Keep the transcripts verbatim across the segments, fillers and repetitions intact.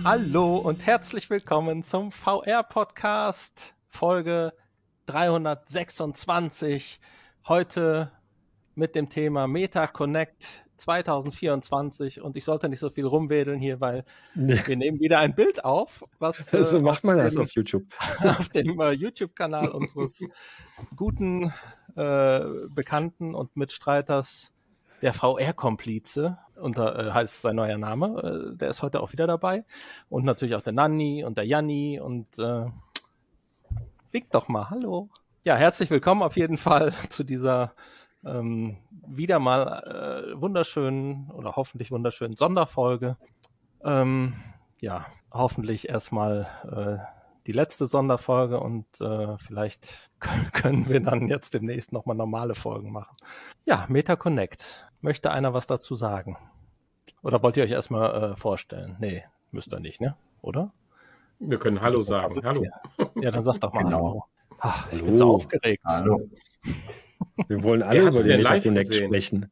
Hallo und herzlich willkommen zum V R-Podcast, Folge dreihundertsechsundzwanzig. Heute mit dem Thema MetaConnect zwanzig vierundzwanzig und ich sollte nicht so viel rumwedeln hier, weil Nee. wir nehmen wieder ein Bild auf, was So äh, macht man auf das dem, auf YouTube. auf dem äh, YouTube-Kanal unseres guten äh, Bekannten und Mitstreiters, der V R-Komplize, unter, äh, heißt sein neuer Name, äh, der ist heute auch wieder dabei. Und natürlich auch der Nanni und der Janni und äh, wink doch mal, hallo. Ja, herzlich willkommen auf jeden Fall zu dieser ähm, wieder mal äh, wunderschönen oder hoffentlich wunderschönen Sonderfolge. Ähm, ja, hoffentlich erstmal äh, die letzte Sonderfolge und äh, vielleicht können wir dann jetzt demnächst nochmal normale Folgen machen. Ja, MetaConnect. Möchte einer was dazu sagen? Oder wollt ihr euch erstmal äh, vorstellen? Nee, müsst ihr nicht, ne? Oder? Wir können Hallo sagen. Hallo. Ja, dann sag doch mal Genau. Hallo. Ach, ich Hallo. bin so aufgeregt. Hallo. Wir wollen alle Wer hat über sie den denn live MetaConnect gesehen? sprechen.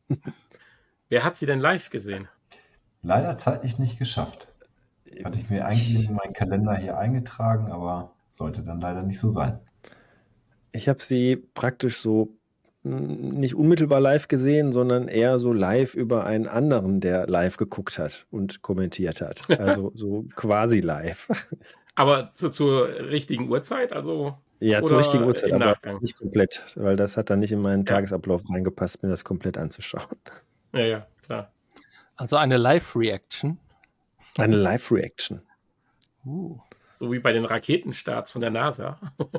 Wer hat sie denn live gesehen? Leider zeitlich nicht geschafft. Hatte ich mir eigentlich in meinen Kalender hier eingetragen, aber sollte dann leider nicht so sein. Ich habe sie praktisch so mh, nicht unmittelbar live gesehen, sondern eher so live über einen anderen, der live geguckt hat und kommentiert hat. Also so quasi live. Aber zu, zur richtigen Uhrzeit? Also Ja, zur oder richtigen Uhrzeit, im aber Nachgang? nicht komplett, weil das hat dann nicht in meinen Ja. Tagesablauf reingepasst, mir das komplett anzuschauen. Ja, ja, klar. Also eine Live-Reaction. Eine Live-Reaction. Uh. So wie bei den Raketenstarts von der NASA.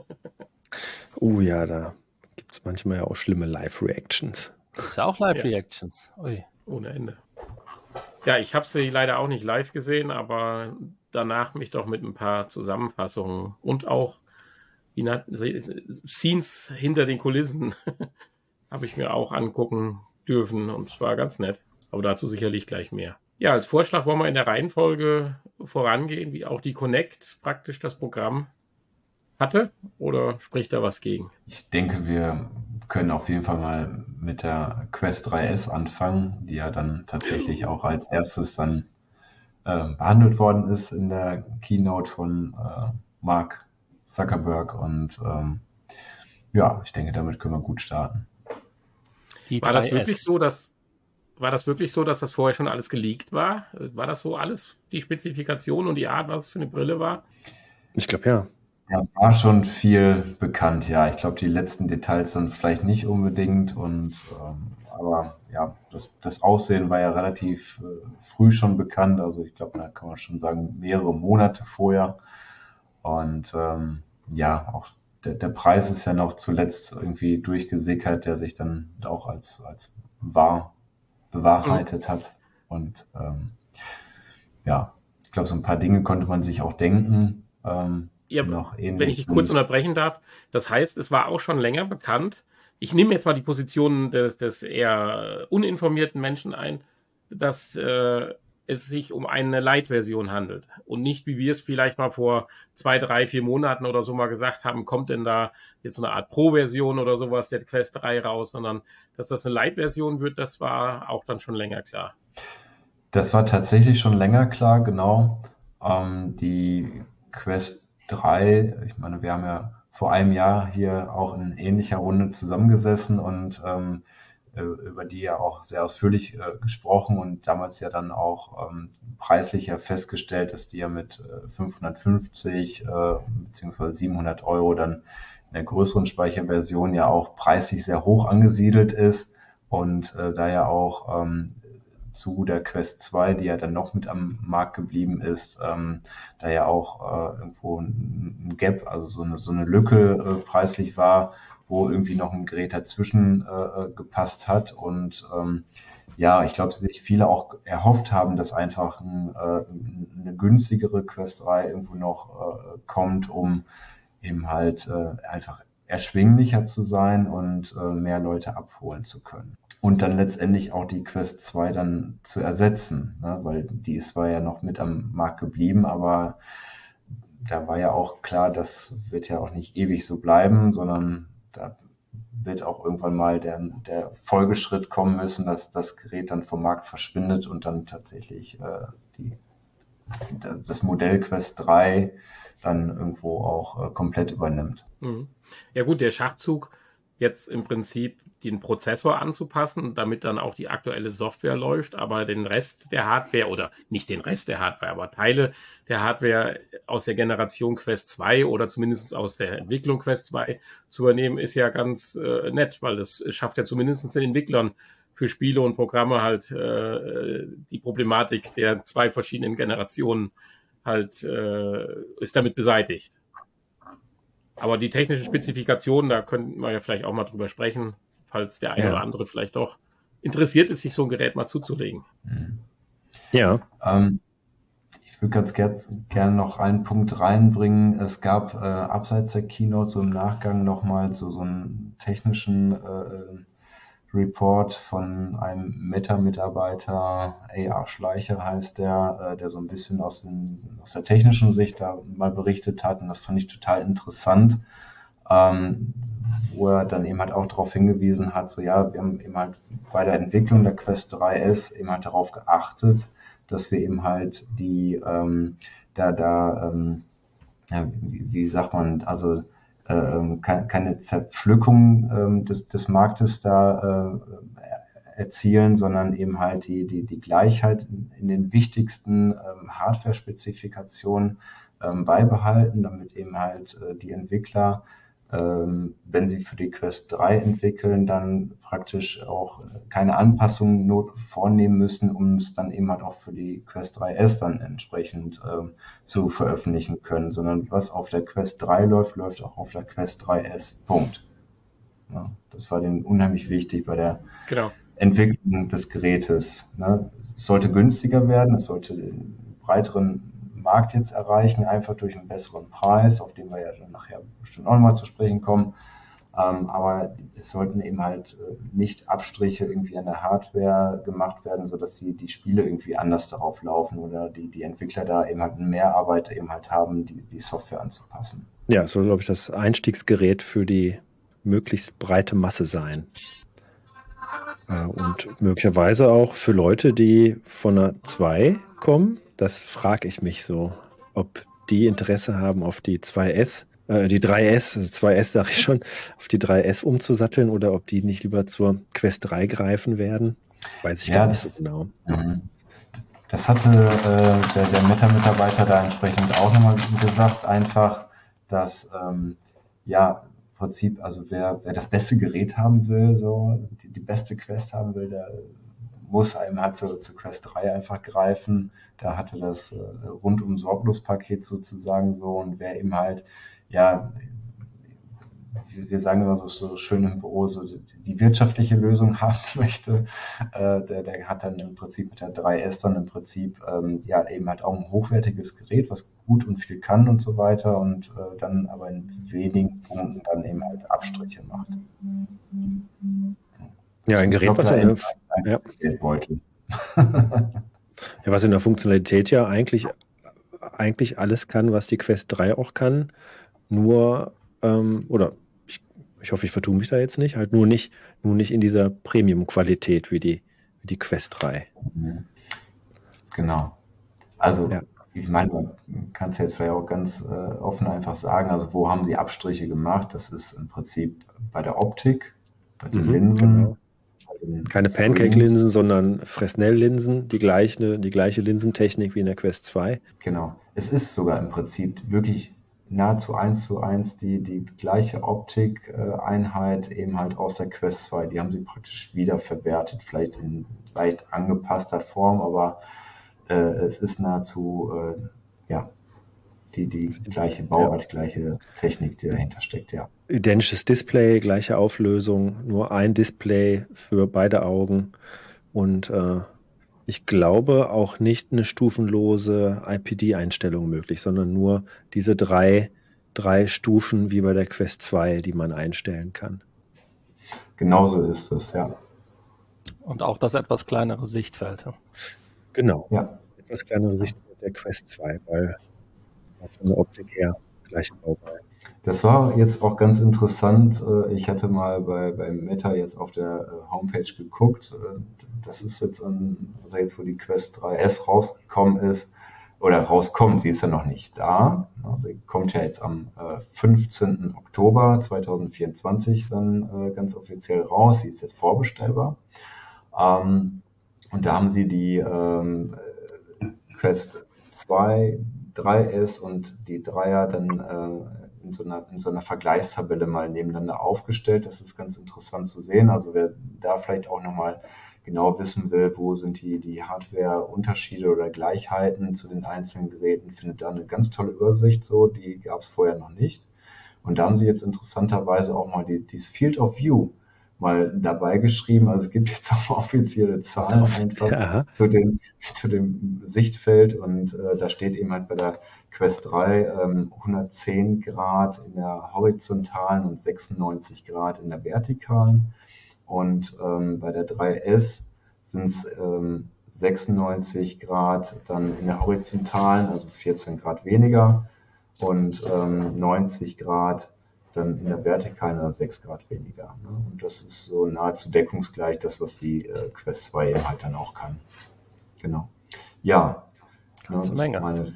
Oh ja, da gibt es manchmal ja auch schlimme Live-Reactions. Ist ja auch Live-Reactions. Ui. Ohne Ende. Ja, ich habe sie leider auch nicht live gesehen, aber danach mich doch mit ein paar Zusammenfassungen und auch wie na, Scenes hinter den Kulissen habe ich mir auch angucken dürfen und es war ganz nett. Aber dazu sicherlich gleich mehr. Ja, als Vorschlag wollen wir in der Reihenfolge vorangehen, wie auch die Connect praktisch das Programm hatte, oder spricht da was gegen? Ich denke, wir können auf jeden Fall mal mit der Quest drei S anfangen, die ja dann tatsächlich auch als erstes dann äh, behandelt worden ist in der Keynote von äh, Mark Zuckerberg. Und ähm, ja, ich denke, damit können wir gut starten. Die War das drei S. wirklich so, dass War das wirklich so, dass das vorher schon alles geleakt war? War das so alles, die Spezifikation und die Art, was es für eine Brille war? Ich glaube ja. Da war schon viel bekannt, ja. Ich glaube, die letzten Details dann vielleicht nicht unbedingt. Und ähm, aber ja, das, das Aussehen war ja relativ äh, früh schon bekannt. Also ich glaube, da kann man schon sagen, mehrere Monate vorher. Und ähm, ja, auch der, der Preis ist ja noch zuletzt irgendwie durchgesickert, der sich dann auch als, als wahr bewahrheitet hat. Und ähm, ja, ich glaube, so ein paar Dinge konnte man sich auch denken. Ähm, Ja, noch ähnlich wenn ich dich kurz sind. unterbrechen darf, das heißt, es war auch schon länger bekannt. Ich nehme jetzt mal die Position des, des eher uninformierten Menschen ein, dass äh, es sich um eine Light-Version handelt und nicht, wie wir es vielleicht mal vor zwei, drei, vier Monaten oder so mal gesagt haben, kommt denn da jetzt so eine Art Pro-Version oder sowas der Quest drei raus, sondern dass das eine Light-Version wird, das war auch dann schon länger klar. Das war tatsächlich schon länger klar, genau. Ähm, die Quest drei, ich meine, wir haben ja vor einem Jahr hier auch in ähnlicher Runde zusammengesessen und ähm, über die ja auch sehr ausführlich äh, gesprochen und damals ja dann auch ähm, preislich ja festgestellt, dass die ja mit äh, fünfhundertfünfzig äh, beziehungsweise siebenhundert Euro dann in der größeren Speicherversion ja auch preislich sehr hoch angesiedelt ist und äh, da ja auch ähm, zu der Quest zwei, die ja dann noch mit am Markt geblieben ist, ähm, da ja auch äh, irgendwo ein, ein Gap, also so eine, so eine Lücke äh, preislich war, wo irgendwie noch ein Gerät dazwischen äh, gepasst hat und ähm, ja, ich glaube, sich viele auch erhofft haben, dass einfach ein, äh, eine günstigere Quest drei irgendwo noch äh, kommt, um eben halt äh, einfach erschwinglicher zu sein und äh, mehr Leute abholen zu können. Und dann letztendlich auch die Quest zwei dann zu ersetzen, ne? Weil die ist war ja noch mit am Markt geblieben, aber da war ja auch klar, das wird ja auch nicht ewig so bleiben, sondern da wird auch irgendwann mal der, der Folgeschritt kommen müssen, dass das Gerät dann vom Markt verschwindet und dann tatsächlich äh, die das Modell Quest drei dann irgendwo auch äh, komplett übernimmt. Mhm. Ja gut, der Schachzug, jetzt im Prinzip den Prozessor anzupassen, damit dann auch die aktuelle Software läuft, aber den Rest der Hardware, oder nicht den Rest der Hardware, aber Teile der Hardware aus der Generation Quest zwei oder zumindest aus der Entwicklung Quest zwei zu übernehmen, ist ja ganz äh, nett, weil das schafft ja zumindest den Entwicklern für Spiele und Programme halt äh, die Problematik der zwei verschiedenen Generationen halt äh, ist damit beseitigt. Aber die technischen Spezifikationen, da könnten wir ja vielleicht auch mal drüber sprechen, falls der eine Ja. oder andere vielleicht doch interessiert ist, sich so ein Gerät mal zuzulegen. Ja, Ähm, ich würde ganz ger gerne noch einen Punkt reinbringen. Es gab äh, abseits der Keynote so im Nachgang nochmal so, so einen technischen äh, Report von einem Meta-Mitarbeiter, A R Schleicher heißt der, äh, der so ein bisschen aus, den, aus der technischen Sicht da mal berichtet hat, und das fand ich total interessant, ähm, wo er dann eben halt auch darauf hingewiesen hat, so ja, wir haben eben halt bei der Entwicklung der Quest drei S eben halt darauf geachtet, dass wir eben halt die, ähm, da, da, ähm, ja, wie, wie sagt man, also Ähm, keine, keine Zerpflückung ähm, des, des Marktes da äh, erzielen, sondern eben halt die, die, die Gleichheit in, in den wichtigsten ähm, Hardware-Spezifikationen ähm, beibehalten, damit eben halt äh, die Entwickler, ähm, wenn sie für die Quest drei entwickeln, dann praktisch auch keine Anpassungen not vornehmen müssen, um es dann eben halt auch für die Quest drei S dann entsprechend ähm, zu veröffentlichen können, sondern was auf der Quest drei läuft, läuft auch auf der Quest drei S. Punkt. Ja, das war denen unheimlich wichtig bei der Genau. Entwicklung des Gerätes. Ne? Es sollte günstiger werden, es sollte den breiteren Markt jetzt erreichen, einfach durch einen besseren Preis, auf den wir ja dann nachher bestimmt auch nochmal zu sprechen kommen. Ähm, aber es sollten eben halt äh, nicht Abstriche irgendwie an der Hardware gemacht werden, sodass die, die Spiele irgendwie anders darauf laufen oder die, die Entwickler da eben halt mehr Arbeit eben halt haben, die, die Software anzupassen. ja, es soll, glaube ich, das Einstiegsgerät für die möglichst breite Masse sein. Äh, und möglicherweise auch für Leute, die von einer zwei kommen. Das frage ich mich so, ob die Interesse haben, auf die zwei S, äh, die drei S, also zwei S sage ich schon, auf die drei S umzusatteln oder ob die nicht lieber zur Quest drei greifen werden. Weiß ich Ja, gar nicht das- so genau. Mhm. Das hatte äh, der, der Meta-Mitarbeiter da entsprechend auch nochmal gesagt, einfach, dass ähm, ja im Prinzip, also wer, wer das beste Gerät haben will, so die, die beste Quest haben will, der muss einem halt zu, zu Quest drei einfach greifen. Da hatte das äh, rundum sorglos Paket sozusagen so, und wer eben halt, ja, wir wir sagen immer so, so schön im Büro, so die, die wirtschaftliche Lösung haben möchte, äh, der, der hat dann im Prinzip mit der drei S dann im Prinzip ähm, ja eben halt auch ein hochwertiges Gerät, was gut und viel kann und so weiter, und äh, dann aber in wenigen Punkten dann eben halt Abstriche macht. Ja, ein Ich Gerät, glaub, was da in der, ist ein ja. Geldbeutel. ja, was in der Funktionalität ja eigentlich, eigentlich alles kann, was die Quest drei auch kann, nur, ähm, oder ich, ich hoffe, ich vertue mich da jetzt nicht, halt nur nicht, nur nicht in dieser Premium-Qualität wie die, wie die Quest drei. Mhm. Genau. Also, Ja. ich meine, man kann es jetzt vielleicht auch ganz äh, offen einfach sagen, also wo haben sie Abstriche gemacht? Das ist im Prinzip bei der Optik, bei den Mhm, Linsen, genau. bei den Keine Screens. Pancake-Linsen, sondern Fresnel-Linsen, die gleiche, die gleiche Linsentechnik wie in der Quest zwei. Genau. Es ist sogar im Prinzip wirklich nahezu eins zu eins die, die gleiche Optik-Einheit eben halt aus der Quest zwei. Die haben sie praktisch wieder verwertet, vielleicht in leicht angepasster Form, aber äh, es ist nahezu äh, ja, die, die gleiche Bauart, gleiche Technik, die dahinter steckt, ja. Identisches Display, gleiche Auflösung, nur ein Display für beide Augen und äh, ich glaube auch nicht eine stufenlose I P D-Einstellung möglich, sondern nur diese drei, drei Stufen wie bei der Quest zwei, die man einstellen kann. Genauso ist es, ja. Und auch das etwas kleinere Sichtfeld. ja. Genau. Ja. Etwas kleinere Sicht mit der Quest zwei, weil von der Optik her gleiche Bauweise. Das war jetzt auch ganz interessant. Äh, Ich hatte mal bei, bei Meta jetzt auf der äh, Homepage geguckt. Äh, Das ist jetzt, an, also jetzt, wo die Quest drei S rausgekommen ist. oder rauskommt. Sie ist ja noch nicht da. Sie kommt ja jetzt am äh, fünfzehnten Oktober zweitausendvierundzwanzig dann äh, ganz offiziell raus. Sie ist jetzt vorbestellbar. Ähm, und da haben sie die ähm, Quest zwei, drei S und die Dreier dann äh, in, so einer, in so einer Vergleichstabelle mal nebeneinander aufgestellt. Das ist ganz interessant zu sehen. Also wer da vielleicht auch nochmal genau wissen will, wo sind die, die Hardware-Unterschiede oder Gleichheiten zu den einzelnen Geräten, findet da eine ganz tolle Übersicht, so, die gab es vorher noch nicht. Und da haben sie jetzt interessanterweise auch mal die, dieses Field of View mal dabei geschrieben. Also es gibt jetzt auch offizielle Zahlen einfach Ja. zu, den, zu dem Sichtfeld und äh, da steht eben halt bei der Quest drei ähm, hundertzehn Grad in der horizontalen und sechsundneunzig Grad in der vertikalen. Und ähm, bei der drei S sind es ähm, sechsundneunzig Grad dann in der horizontalen, also vierzehn Grad weniger, und ähm, neunzig Grad dann in der vertikalen, also sechs Grad weniger. Ne? Und das ist so nahezu deckungsgleich das, was die äh, Quest zwei eben halt dann auch kann. Genau. Ja. Ganze Menge. Meine...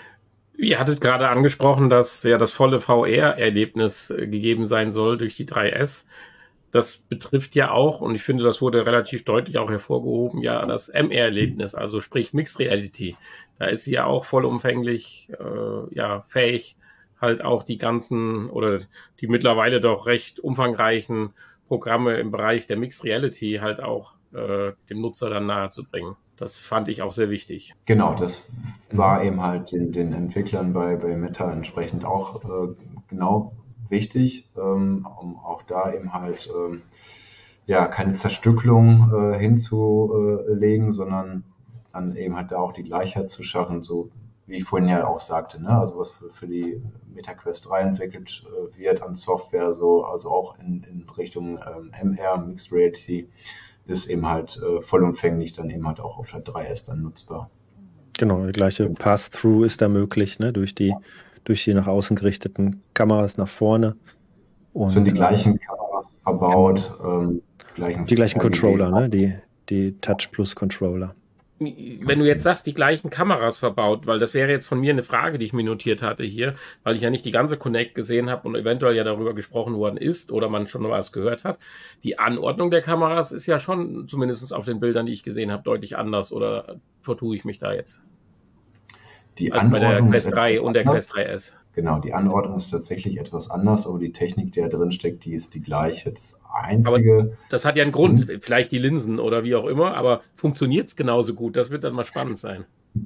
Ihr hattet gerade angesprochen, dass ja das volle V R-Erlebnis äh, gegeben sein soll durch die drei S. Das betrifft ja auch, und ich finde, das wurde relativ deutlich auch hervorgehoben, ja, das M R-Erlebnis, also sprich Mixed Reality. Da ist sie ja auch vollumfänglich äh, ja, fähig, halt auch die ganzen oder die mittlerweile doch recht umfangreichen Programme im Bereich der Mixed Reality halt auch äh, dem Nutzer dann nahezubringen. Das fand ich auch sehr wichtig. Genau, das war eben halt den, den Entwicklern bei, bei Meta entsprechend auch äh, genau wichtig, ähm, um auch da eben halt ähm, ja keine Zerstückelung äh, hinzulegen, sondern dann eben halt da auch die Gleichheit zu schaffen, so wie ich vorhin ja auch sagte, ne? Also was für, für die MetaQuest drei entwickelt äh, wird an Software, so also auch in, in Richtung ähm, M R, Mixed Reality, ist eben halt äh, vollumfänglich dann eben halt auch auf der drei S dann nutzbar. Genau, der gleiche Pass-Through ist da möglich, ne? Durch die durch die nach außen gerichteten Kameras nach vorne. Und, sind die gleichen Kameras verbaut, ähm, gleichen die gleichen Controller, ne? Die, die Touch Plus Controller. Wenn du jetzt sagst, die gleichen Kameras verbaut, weil das wäre jetzt von mir eine Frage, die ich mir notiert hatte hier, weil ich ja nicht die ganze Connect gesehen habe und eventuell ja darüber gesprochen worden ist oder man schon was gehört hat. Die Anordnung der Kameras ist ja schon, zumindest auf den Bildern, die ich gesehen habe, deutlich anders, oder vertue ich mich da jetzt? Die als bei der Anordnung Quest ist drei etwas und der anders. Quest drei S. Genau, die Anordnung ist tatsächlich etwas anders, aber die Technik, die da drin steckt, die ist die gleiche. Das Einzige. Aber das hat ja einen Grund, vielleicht die Linsen oder wie auch immer, aber funktioniert es genauso gut? Das wird dann mal spannend sein.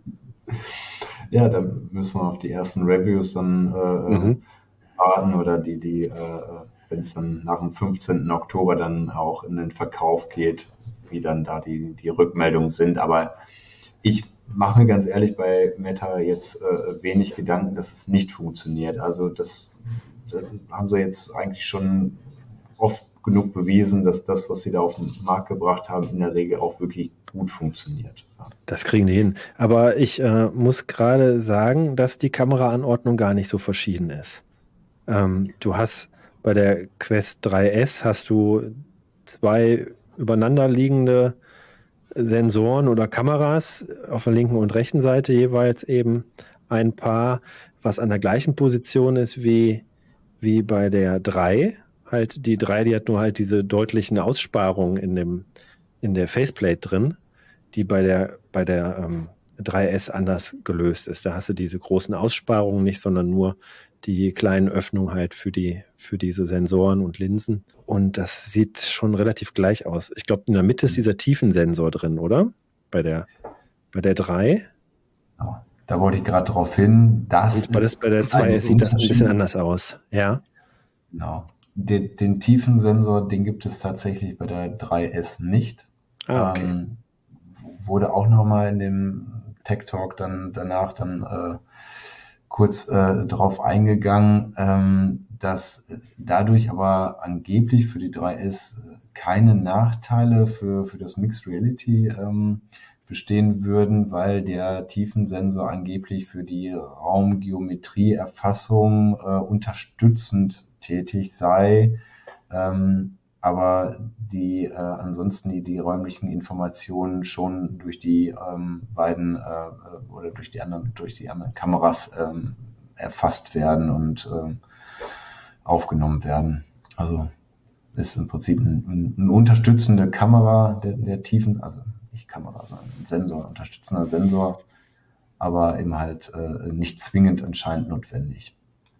Ja, da müssen wir auf die ersten Reviews dann äh, Mhm. warten oder die, die, äh, wenn es dann nach dem fünfzehnten Oktober dann auch in den Verkauf geht, wie dann da die, die Rückmeldungen sind. Aber ich mache mir ganz ehrlich bei Meta jetzt äh, wenig Gedanken, dass es nicht funktioniert. Also das, das haben sie jetzt eigentlich schon oft genug bewiesen, dass das, was sie da auf den Markt gebracht haben, in der Regel auch wirklich gut funktioniert. Ja. Das kriegen die hin. Aber ich äh, muss gerade sagen, dass die Kameraanordnung gar nicht so verschieden ist. Ähm, du hast bei der Quest drei S hast du zwei übereinander liegende Sensoren oder Kameras auf der linken und rechten Seite jeweils eben ein Paar, was an der gleichen Position ist wie, wie bei der drei. Halt die drei, die hat nur halt diese deutlichen Aussparungen in dem, in der Faceplate drin, die bei der, bei der ähm, drei S anders gelöst ist. Da hast du diese großen Aussparungen nicht, sondern nur die kleinen Öffnungen halt für die, für diese Sensoren und Linsen. Und das sieht schon relativ gleich aus. Ich glaube, in der Mitte ist dieser Tiefensensor drin, oder? Bei der, bei der drei. Ja, da wollte ich gerade drauf hin. Das Und bei, das, bei der zwei S sieht das ein bisschen anders aus. Ja. Genau. Den, den Tiefensensor, den gibt es tatsächlich bei der drei S nicht. Ah, okay. Ähm, wurde auch nochmal in dem Tech Talk dann danach dann äh, kurz äh, drauf eingegangen, ähm, dass dadurch aber angeblich für die drei S keine Nachteile für, für das Mixed Reality ähm, bestehen würden, weil der Tiefensensor angeblich für die Raumgeometrieerfassung äh, unterstützend tätig sei. Ähm, aber die äh, ansonsten die, die räumlichen Informationen schon durch die ähm, beiden äh, oder durch die anderen durch die anderen Kameras ähm, erfasst werden und ähm, aufgenommen werden. Also ist im Prinzip ein, ein, eine unterstützende Kamera der, der Tiefen, also nicht Kamera, sondern ein Sensor, unterstützender Sensor, aber eben halt äh, nicht zwingend anscheinend notwendig.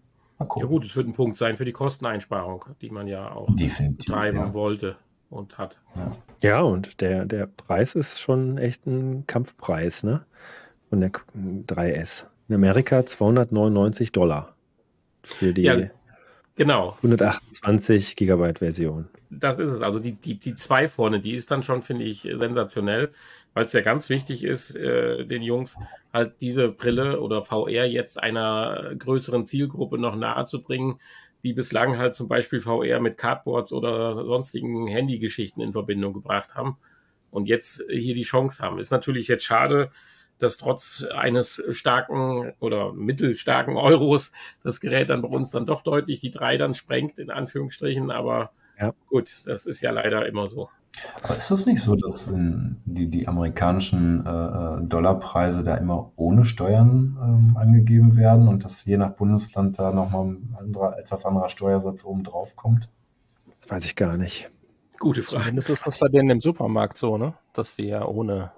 Ja gut, es wird ein Punkt sein für die Kosteneinsparung, die man ja auch definitiv betreiben ja. wollte und hat. Ja, ja, und der, der Preis ist schon echt ein Kampfpreis, ne? Von der drei S. In Amerika zweihundertneunundneunzig Dollar für die Ja, genau. hundertachtundzwanzig Gigabyte Version. Das ist es. Also die, die, die zwei vorne, die ist dann schon, finde ich, sensationell, weil es ja ganz wichtig ist, äh, den Jungs halt diese Brille oder V R jetzt einer größeren Zielgruppe noch nahe zu bringen, die bislang halt zum Beispiel V R mit Cardboards oder sonstigen Handygeschichten in Verbindung gebracht haben und jetzt hier die Chance haben. Ist natürlich jetzt schade, dass trotz eines starken oder mittelstarken Euros das Gerät dann bei uns dann doch deutlich die drei dann sprengt, in Anführungsstrichen, aber ja. Gut, das ist ja leider immer so. Aber ist das nicht so, dass in die, die amerikanischen äh, Dollarpreise da immer ohne Steuern ähm, angegeben werden und dass je nach Bundesland da nochmal ein anderer, etwas anderer Steuersatz oben drauf kommt? Das weiß ich gar nicht. Gute Frage. Zumindest ist das bei denen im Supermarkt so, ne? Dass die ja ohne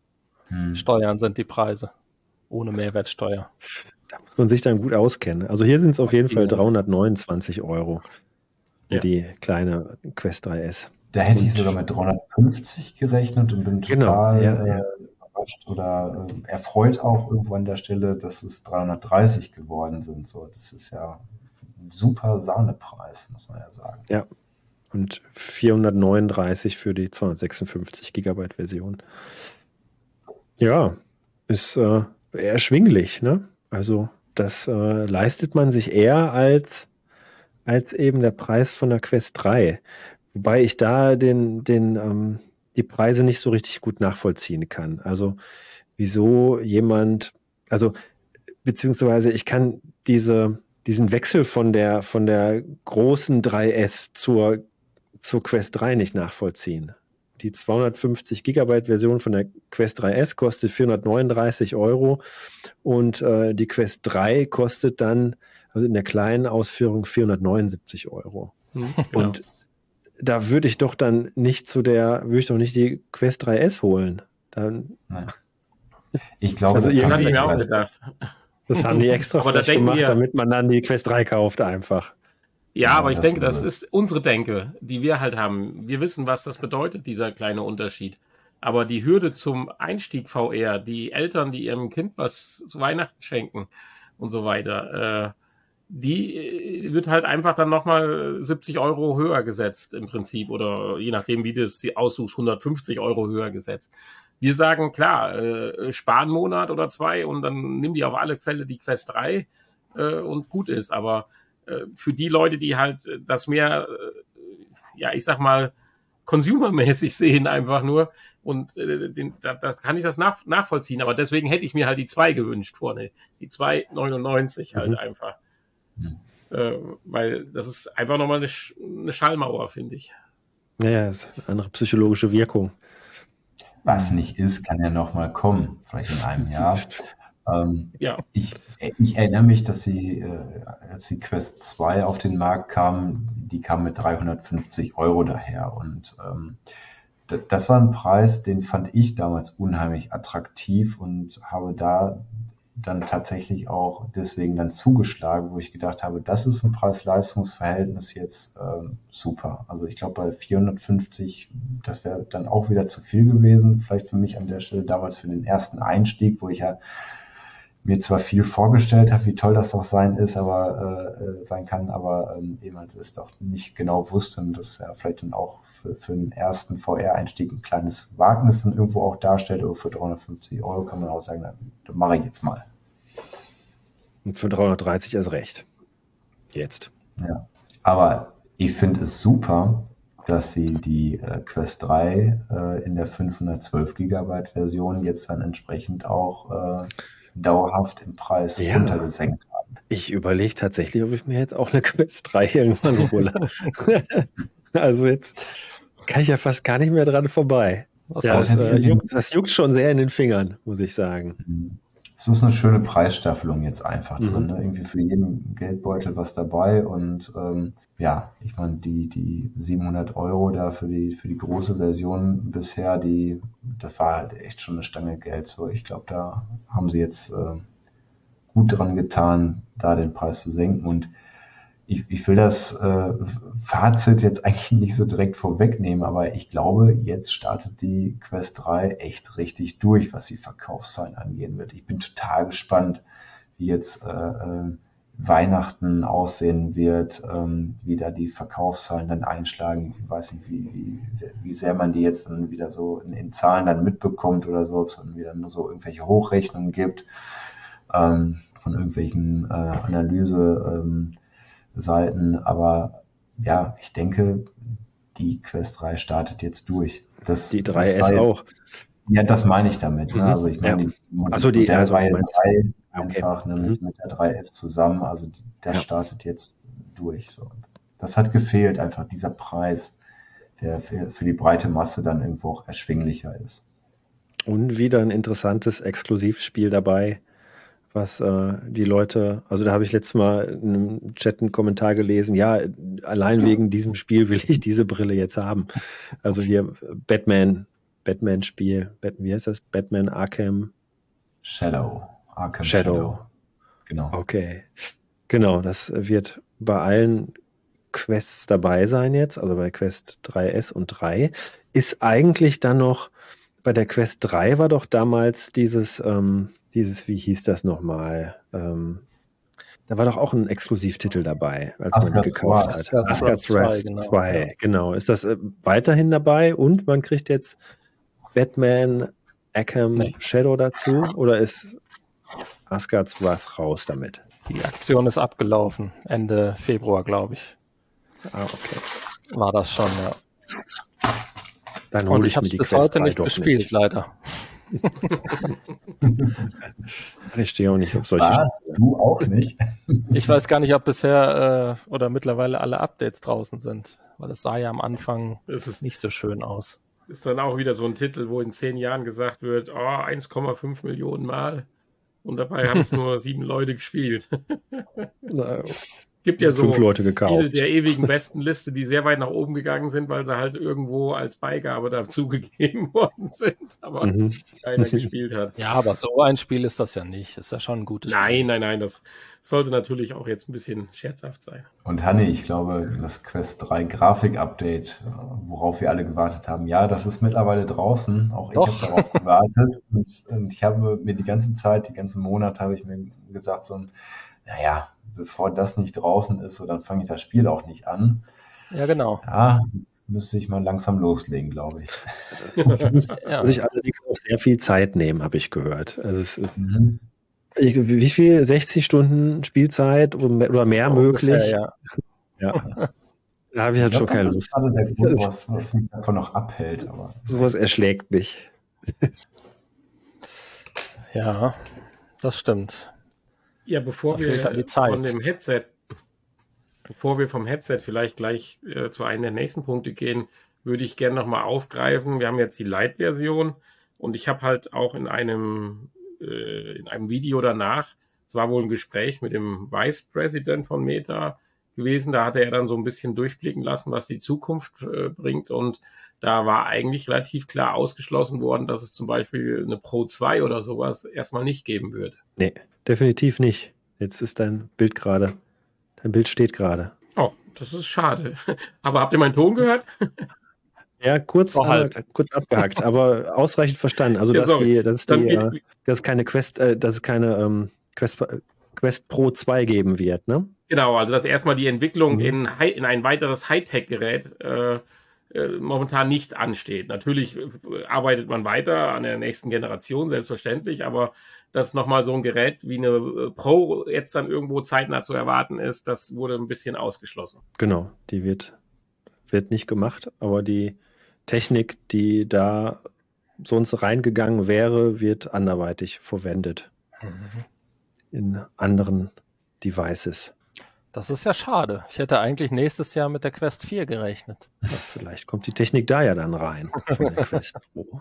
hm. Steuern sind, die Preise. Ohne Mehrwertsteuer. Da muss man sich dann gut auskennen. Also hier sind es auf jeden Fall dreihundertneunundzwanzig Euro. Ja. Die kleine Quest drei S. Da hätte und ich sogar mit dreihundertfünfzig gerechnet und bin total genau, ja, ja. Äh, überrascht oder äh, erfreut auch irgendwo an der Stelle, dass es dreihundertdreißig geworden sind. So, das ist ja ein super Sahnepreis, muss man ja sagen. Ja, und vierhundertneununddreißig für die zweihundertsechsundfünfzig Gigabyte Version. Ja, ist äh, erschwinglich, ne? Also das äh, leistet man sich eher als als eben der Preis von der Quest drei. Wobei ich da den, den, ähm, die Preise nicht so richtig gut nachvollziehen kann. Also wieso jemand, also beziehungsweise ich kann diese, diesen Wechsel von der, von der großen drei S zur, zur Quest drei nicht nachvollziehen. Die zweihundertfünfzig Gigabyte Version von der Quest drei S kostet vierhundertneununddreißig Euro und äh, die Quest drei kostet dann also in der kleinen Ausführung vierhundertneunundsiebzig Euro. Mhm, genau. Und da würde ich doch dann nicht zu der, würde ich doch nicht die Quest drei S holen. Dann, Nein. Ich glaube, also das, das habe ich mir auch gedacht. Das haben die extra aber da gemacht, wir, damit man dann die Quest drei kauft einfach. Ja, ja aber ich denke, das ist unsere Denke, die wir halt haben. Wir wissen, was das bedeutet, dieser kleine Unterschied. Aber die Hürde zum Einstieg V R, die Eltern, die ihrem Kind was zu Weihnachten schenken und so weiter, äh, die wird halt einfach dann nochmal siebzig Euro höher gesetzt im Prinzip oder je nachdem, wie du es aussuchst, hundertfünfzig Euro höher gesetzt. Wir sagen, klar, äh, spar einen Monat oder zwei und dann nimm die auf alle Fälle die Quest drei äh, und gut ist. Aber äh, für die Leute, die halt das mehr, äh, ja, ich sag mal, consumermäßig sehen einfach nur und äh, den, da, das kann ich das nach, nachvollziehen. Aber deswegen hätte ich mir halt die zwei gewünscht vorne. Die zwei neunundneunzig halt mhm. einfach. Hm. Äh, weil das ist einfach nochmal eine, Sch- eine Schallmauer, finde ich. Naja, das ist eine andere psychologische Wirkung. Was nicht ist, kann ja nochmal kommen, vielleicht in einem Jahr. ähm, ja. ich, ich erinnere mich, dass sie, äh, als die Quest zwei auf den Markt kam, die kam mit dreihundertfünfzig Euro daher und ähm, d- das war ein Preis, den fand ich damals unheimlich attraktiv und habe da dann tatsächlich auch deswegen dann zugeschlagen, wo ich gedacht habe, das ist ein Preis-Leistungs-Verhältnis jetzt ähm, super. Also ich glaube bei vierhundertfünfzig, das wäre dann auch wieder zu viel gewesen, vielleicht für mich an der Stelle damals für den ersten Einstieg, wo ich ja mir zwar viel vorgestellt habe, wie toll das doch sein ist, aber äh, sein kann, aber ähm, eben als es doch nicht genau wusste und das ja vielleicht dann auch für, für den ersten V R-Einstieg ein kleines Wagnis dann irgendwo auch darstellt, aber für dreihundertfünfzig Euro kann man auch sagen, dann, dann mache ich jetzt mal. Und für dreihundertdreißig erst recht. Jetzt. Ja, aber ich finde es super, dass sie die äh, Quest drei äh, in der fünfhundertzwölf Gigabyte Version jetzt dann entsprechend auch äh, dauerhaft im Preis ja. runtergesenkt haben. Ich überlege tatsächlich, ob ich mir jetzt auch eine Quest drei irgendwann hole. Also jetzt kann ich ja fast gar nicht mehr dran vorbei. Was Ja, das, kostet äh, juckt, das juckt schon sehr in den Fingern, muss ich sagen. Es ist eine schöne Preisstaffelung jetzt einfach Mhm. drin. Ne? Irgendwie für jeden Geldbeutel was dabei. Und ähm, ja, ich meine, die, die siebenhundert Euro da für die, für die große Version bisher, die, das war halt echt schon eine Stange Geld. So, ich glaube, da haben sie jetzt äh, gut dran getan, da den Preis zu senken. Und ich, ich will das äh, Fazit jetzt eigentlich nicht so direkt vorwegnehmen, aber ich glaube, jetzt startet die Quest drei echt richtig durch, was die Verkaufszahlen angehen wird. Ich bin total gespannt, wie jetzt äh, äh, Weihnachten aussehen wird, ähm, wie da die Verkaufszahlen dann einschlagen. Ich weiß nicht, wie, wie, wie sehr man die jetzt dann wieder so in, in Zahlen dann mitbekommt oder so, ob es dann wieder nur so irgendwelche Hochrechnungen gibt ähm, von irgendwelchen äh, Analyse ähm, Seiten, aber ja, ich denke, die Quest drei startet jetzt durch. Das, Die das drei S war jetzt, auch. ja, das meine ich damit. Ne? Mhm. Also ich meine, Ja. die Mod- Ach so, die- also du Modellreihe meinst- drei Okay. einfach ne, mit, mit der drei S zusammen, also die, das Ja. startet jetzt durch. So. Und das hat gefehlt, einfach dieser Preis, der für, für die breite Masse dann irgendwo auch erschwinglicher ist. Und wieder ein interessantes Exklusivspiel dabei, was äh, die Leute, also da habe ich letztes Mal in einem Chat einen Kommentar gelesen, ja, allein wegen diesem Spiel will ich diese Brille jetzt haben. Also hier Batman, Batman-Spiel, Bat, wie heißt das? Batman Arkham Shadow, Arkham Shadow. Shadow. Genau. Okay. Genau, das wird bei allen Quests dabei sein jetzt, also bei Quest drei S und drei. Ist eigentlich dann noch, bei der Quest drei war doch damals dieses, ähm, dieses, wie hieß das nochmal? Ähm, da war doch auch ein Exklusivtitel dabei, als man die Asgard's gekauft Wrath. hat. Asgard's Wrath genau. zwei, Ja. genau. Ist das äh, weiterhin dabei und man kriegt jetzt Batman Arkham Nee. Shadow dazu oder ist Asgard's Wrath raus damit? Die Aktion ist abgelaufen, Ende Februar, glaube ich. Ah, okay. War das schon, ja. Dann Und hole ich ich habe mir es die bis Quest heute drei nicht doch gespielt, nicht. leider. Ich stehe auch nicht auf solche Was? Du auch nicht? Ich weiß gar nicht, ob bisher äh, oder mittlerweile alle Updates draußen sind, weil es sah ja am Anfang Das ist, nicht so schön aus. ist dann auch wieder so ein Titel, wo in zehn Jahren gesagt wird, oh, eins Komma fünf Millionen Mal. Und dabei haben es nur sieben Leute gespielt. Na, Gibt ja so fünf Leute viele gekauft. der ewigen Bestenliste, die sehr weit nach oben gegangen sind, weil sie halt irgendwo als Beigabe dazugegeben worden sind, aber Mhm. keiner gespielt hat. Ja, aber so ein Spiel ist das ja nicht. Ist ja schon ein gutes Nein, Spiel. nein, nein, das sollte natürlich auch jetzt ein bisschen scherzhaft sein. Und Hanni, ich glaube, das Quest drei Grafik-Update, äh, worauf wir alle gewartet haben, ja, das ist mittlerweile draußen. Auch ich Doch. habe darauf gewartet. Und, und ich habe mir die ganze Zeit, die ganzen Monate, habe ich mir gesagt, so, naja, bevor das nicht draußen ist, so, dann fange ich das Spiel auch nicht an. Ja, genau. Ja, jetzt müsste ich mal langsam loslegen, glaube ich. Ja. Muss ich allerdings auch sehr viel Zeit nehmen, habe ich gehört. Also es ist, Mhm. ich, wie viel? sechzig Stunden Spielzeit oder mehr, oder mehr möglich? Ungefähr, ja. Ja. Da habe ich halt Ich schon glaube, keine das Lust. ist gerade der Grund, was, was mich davon noch abhält. Aber Sowas erschlägt mich. Ja, das stimmt. Ja, bevor Da fehlt halt wir die Zeit. von dem Headset, bevor wir vom Headset vielleicht gleich äh, zu einem der nächsten Punkte gehen, würde ich gerne nochmal aufgreifen. Wir haben jetzt die Lite-Version und ich habe halt auch in einem, äh, in einem Video danach, es war wohl ein Gespräch mit dem Vice President von Meta gewesen, da hat er dann so ein bisschen durchblicken lassen, was die Zukunft äh, bringt und da war eigentlich relativ klar ausgeschlossen worden, dass es zum Beispiel eine Pro zwei oder sowas erstmal nicht geben wird. Nee, definitiv nicht. Jetzt ist dein Bild gerade. Dein Bild steht gerade. Oh, das ist schade. Aber habt ihr meinen Ton gehört? Ja, kurz, So halb. aber, kurz abgehakt, aber ausreichend verstanden. Also, Ja, dass, sorry. die, dass, es Dann die, geht- äh, dass es keine Quest, äh, dass es keine ähm, Quest, Quest Pro zwei geben wird, ne? Genau, also dass erstmal die Entwicklung Mhm. in, Hi- in ein weiteres Hightech-Gerät äh, äh, momentan nicht ansteht. Natürlich äh, arbeitet man weiter an der nächsten Generation, selbstverständlich, aber dass nochmal so ein Gerät wie eine äh, Pro jetzt dann irgendwo zeitnah zu erwarten ist, das wurde ein bisschen ausgeschlossen. Genau, die wird, wird nicht gemacht, aber die Technik, die da sonst reingegangen wäre, wird anderweitig verwendet in anderen Devices. Das ist ja schade. Ich hätte eigentlich nächstes Jahr mit der Quest vier gerechnet. Ja, vielleicht kommt die Technik da ja dann rein von der Quest Pro.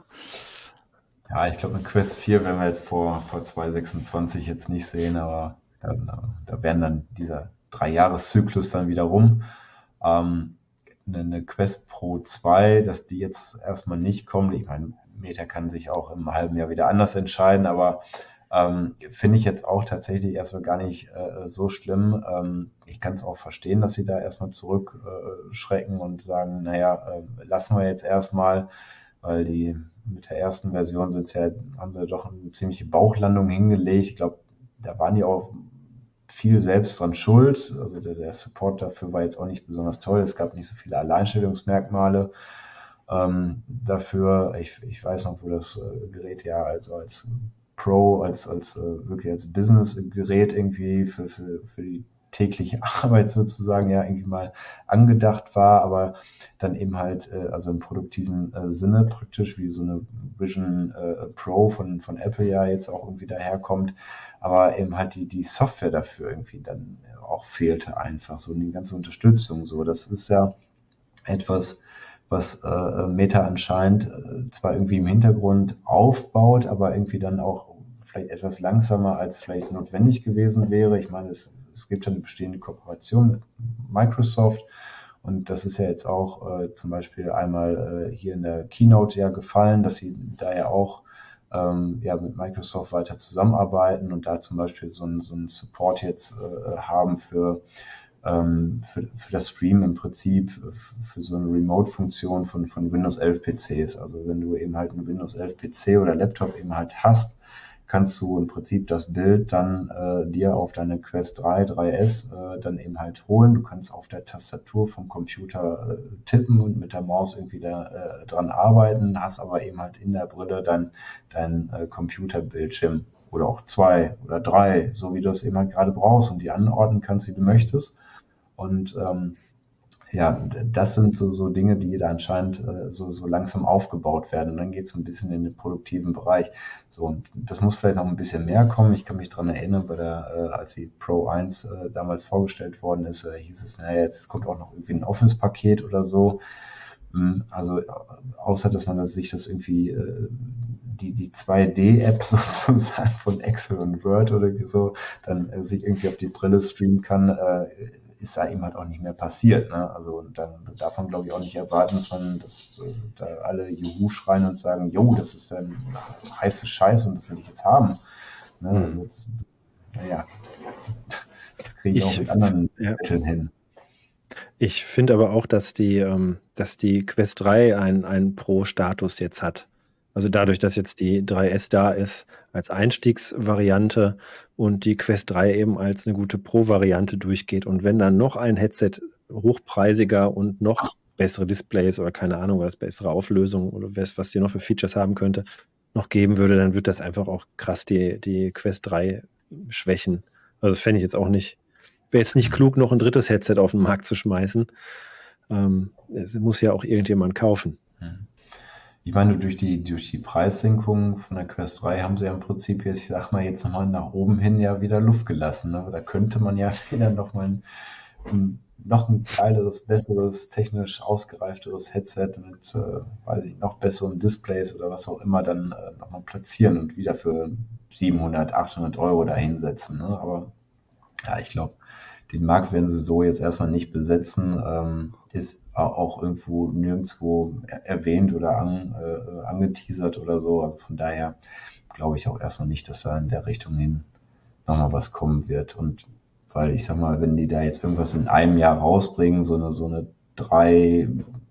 Ja, ich glaube, eine Quest vier werden wir jetzt vor, vor zwanzig sechsundzwanzig jetzt nicht sehen, aber da, da werden dann dieser Drei-Jahres-Zyklus dann wieder rum. Ähm, eine, eine Quest Pro zwei, dass die jetzt erstmal nicht kommt. Ich meine, Meta kann sich auch im halben Jahr wieder anders entscheiden, aber ähm, finde ich jetzt auch tatsächlich erstmal gar nicht äh, so schlimm. Ähm, ich kann es auch verstehen, dass sie da erstmal zurückschrecken äh, und sagen, naja, äh, lassen wir jetzt erstmal, weil die mit der ersten Version sind ja, haben wir doch eine ziemliche Bauchlandung hingelegt. Ich glaube, da waren die auch viel selbst dran schuld. Also der, der Support dafür war jetzt auch nicht besonders toll. Es gab nicht so viele Alleinstellungsmerkmale ähm, dafür. Ich, ich weiß noch, wo das äh, Gerät ja also als Pro, als, als äh, wirklich als Business-Gerät irgendwie für, für, für die tägliche Arbeit sozusagen ja irgendwie mal angedacht war, aber dann eben halt, äh, also im produktiven äh, Sinne praktisch, wie so eine Vision äh, Pro von, von Apple ja jetzt auch irgendwie daherkommt, aber eben halt die, die Software dafür irgendwie dann auch fehlte einfach, so die ganze Unterstützung, so, das ist ja etwas, was äh, Meta anscheinend äh, zwar irgendwie im Hintergrund aufbaut, aber irgendwie dann auch vielleicht etwas langsamer als vielleicht notwendig gewesen wäre. Ich meine, es, es gibt ja eine bestehende Kooperation mit Microsoft und das ist ja jetzt auch äh, zum Beispiel einmal äh, hier in der Keynote ja gefallen, dass sie da ja auch ähm, ja, mit Microsoft weiter zusammenarbeiten und da zum Beispiel so einen so einen Support jetzt äh, haben für Für, für das Stream im Prinzip, für so eine Remote-Funktion von, von Windows elf P Cs. Also wenn du eben halt einen Windows elf P C oder Laptop eben halt hast, kannst du im Prinzip das Bild dann äh, dir auf deine Quest drei, drei S äh, dann eben halt holen. Du kannst auf der Tastatur vom Computer äh, tippen und mit der Maus irgendwie da äh, dran arbeiten, hast aber eben halt in der Brille dann dein äh, Computerbildschirm oder auch zwei oder drei, so wie du es eben halt gerade brauchst und die anordnen kannst, wie du möchtest. Und ähm, ja, das sind so, so Dinge, die da anscheinend äh, so, so langsam aufgebaut werden. Und dann geht es so ein bisschen in den produktiven Bereich. So, und das muss vielleicht noch ein bisschen mehr kommen. Ich kann mich daran erinnern, bei der, äh, als die Pro eins äh, damals vorgestellt worden ist, äh, hieß es, naja, jetzt kommt auch noch irgendwie ein Office-Paket oder so. Also außer, dass man das, sich das irgendwie, äh, die, die zwei D-App sozusagen von Excel und Word oder so, dann äh, sich irgendwie auf die Brille streamen kann, äh, ist da eben halt auch nicht mehr passiert. Ne? Also und dann darf man, glaube ich, auch nicht erwarten, dass man dass, äh, da alle Juhu schreien und sagen, jo, das ist dann heiße Scheiß und das will ich jetzt haben. Ne? Mhm. Also das, naja, das kriege ich, ich auch mit anderen ja. Mitteln hin. Ich finde aber auch, dass die, ähm, dass die Quest drei einen, einen Pro-Status jetzt hat. Also dadurch, dass jetzt die drei S da ist als Einstiegsvariante und die Quest drei eben als eine gute Pro-Variante durchgeht. Und wenn dann noch ein Headset hochpreisiger und noch bessere Displays oder keine Ahnung, was bessere Auflösung oder was, was die noch für Features haben könnte, noch geben würde, dann wird das einfach auch krass die, die Quest drei schwächen. Also das fände ich jetzt auch nicht, wäre jetzt nicht klug, noch ein drittes Headset auf den Markt zu schmeißen. Ähm, es muss ja auch irgendjemand kaufen. Ich meine, durch die, durch die Preissenkung von der Quest drei haben sie ja im Prinzip, ich sag mal, jetzt nochmal nach oben hin ja wieder Luft gelassen. Ne? Da könnte man ja wieder noch mal ein, ein, noch ein geileres, besseres, technisch ausgereifteres Headset mit, äh, weiß ich, noch besseren Displays oder was auch immer dann äh, nochmal platzieren und wieder für siebenhundert, achthundert Euro da hinsetzen. Ne? Aber ja, ich glaube, den Markt werden sie so jetzt erstmal nicht besetzen, ähm, ist auch irgendwo nirgendwo erwähnt oder an, äh, angeteasert oder so. Also von daher glaube ich auch erstmal nicht, dass da in der Richtung hin nochmal was kommen wird. Und weil ich sag mal, wenn die da jetzt irgendwas in einem Jahr rausbringen, so eine, so eine drei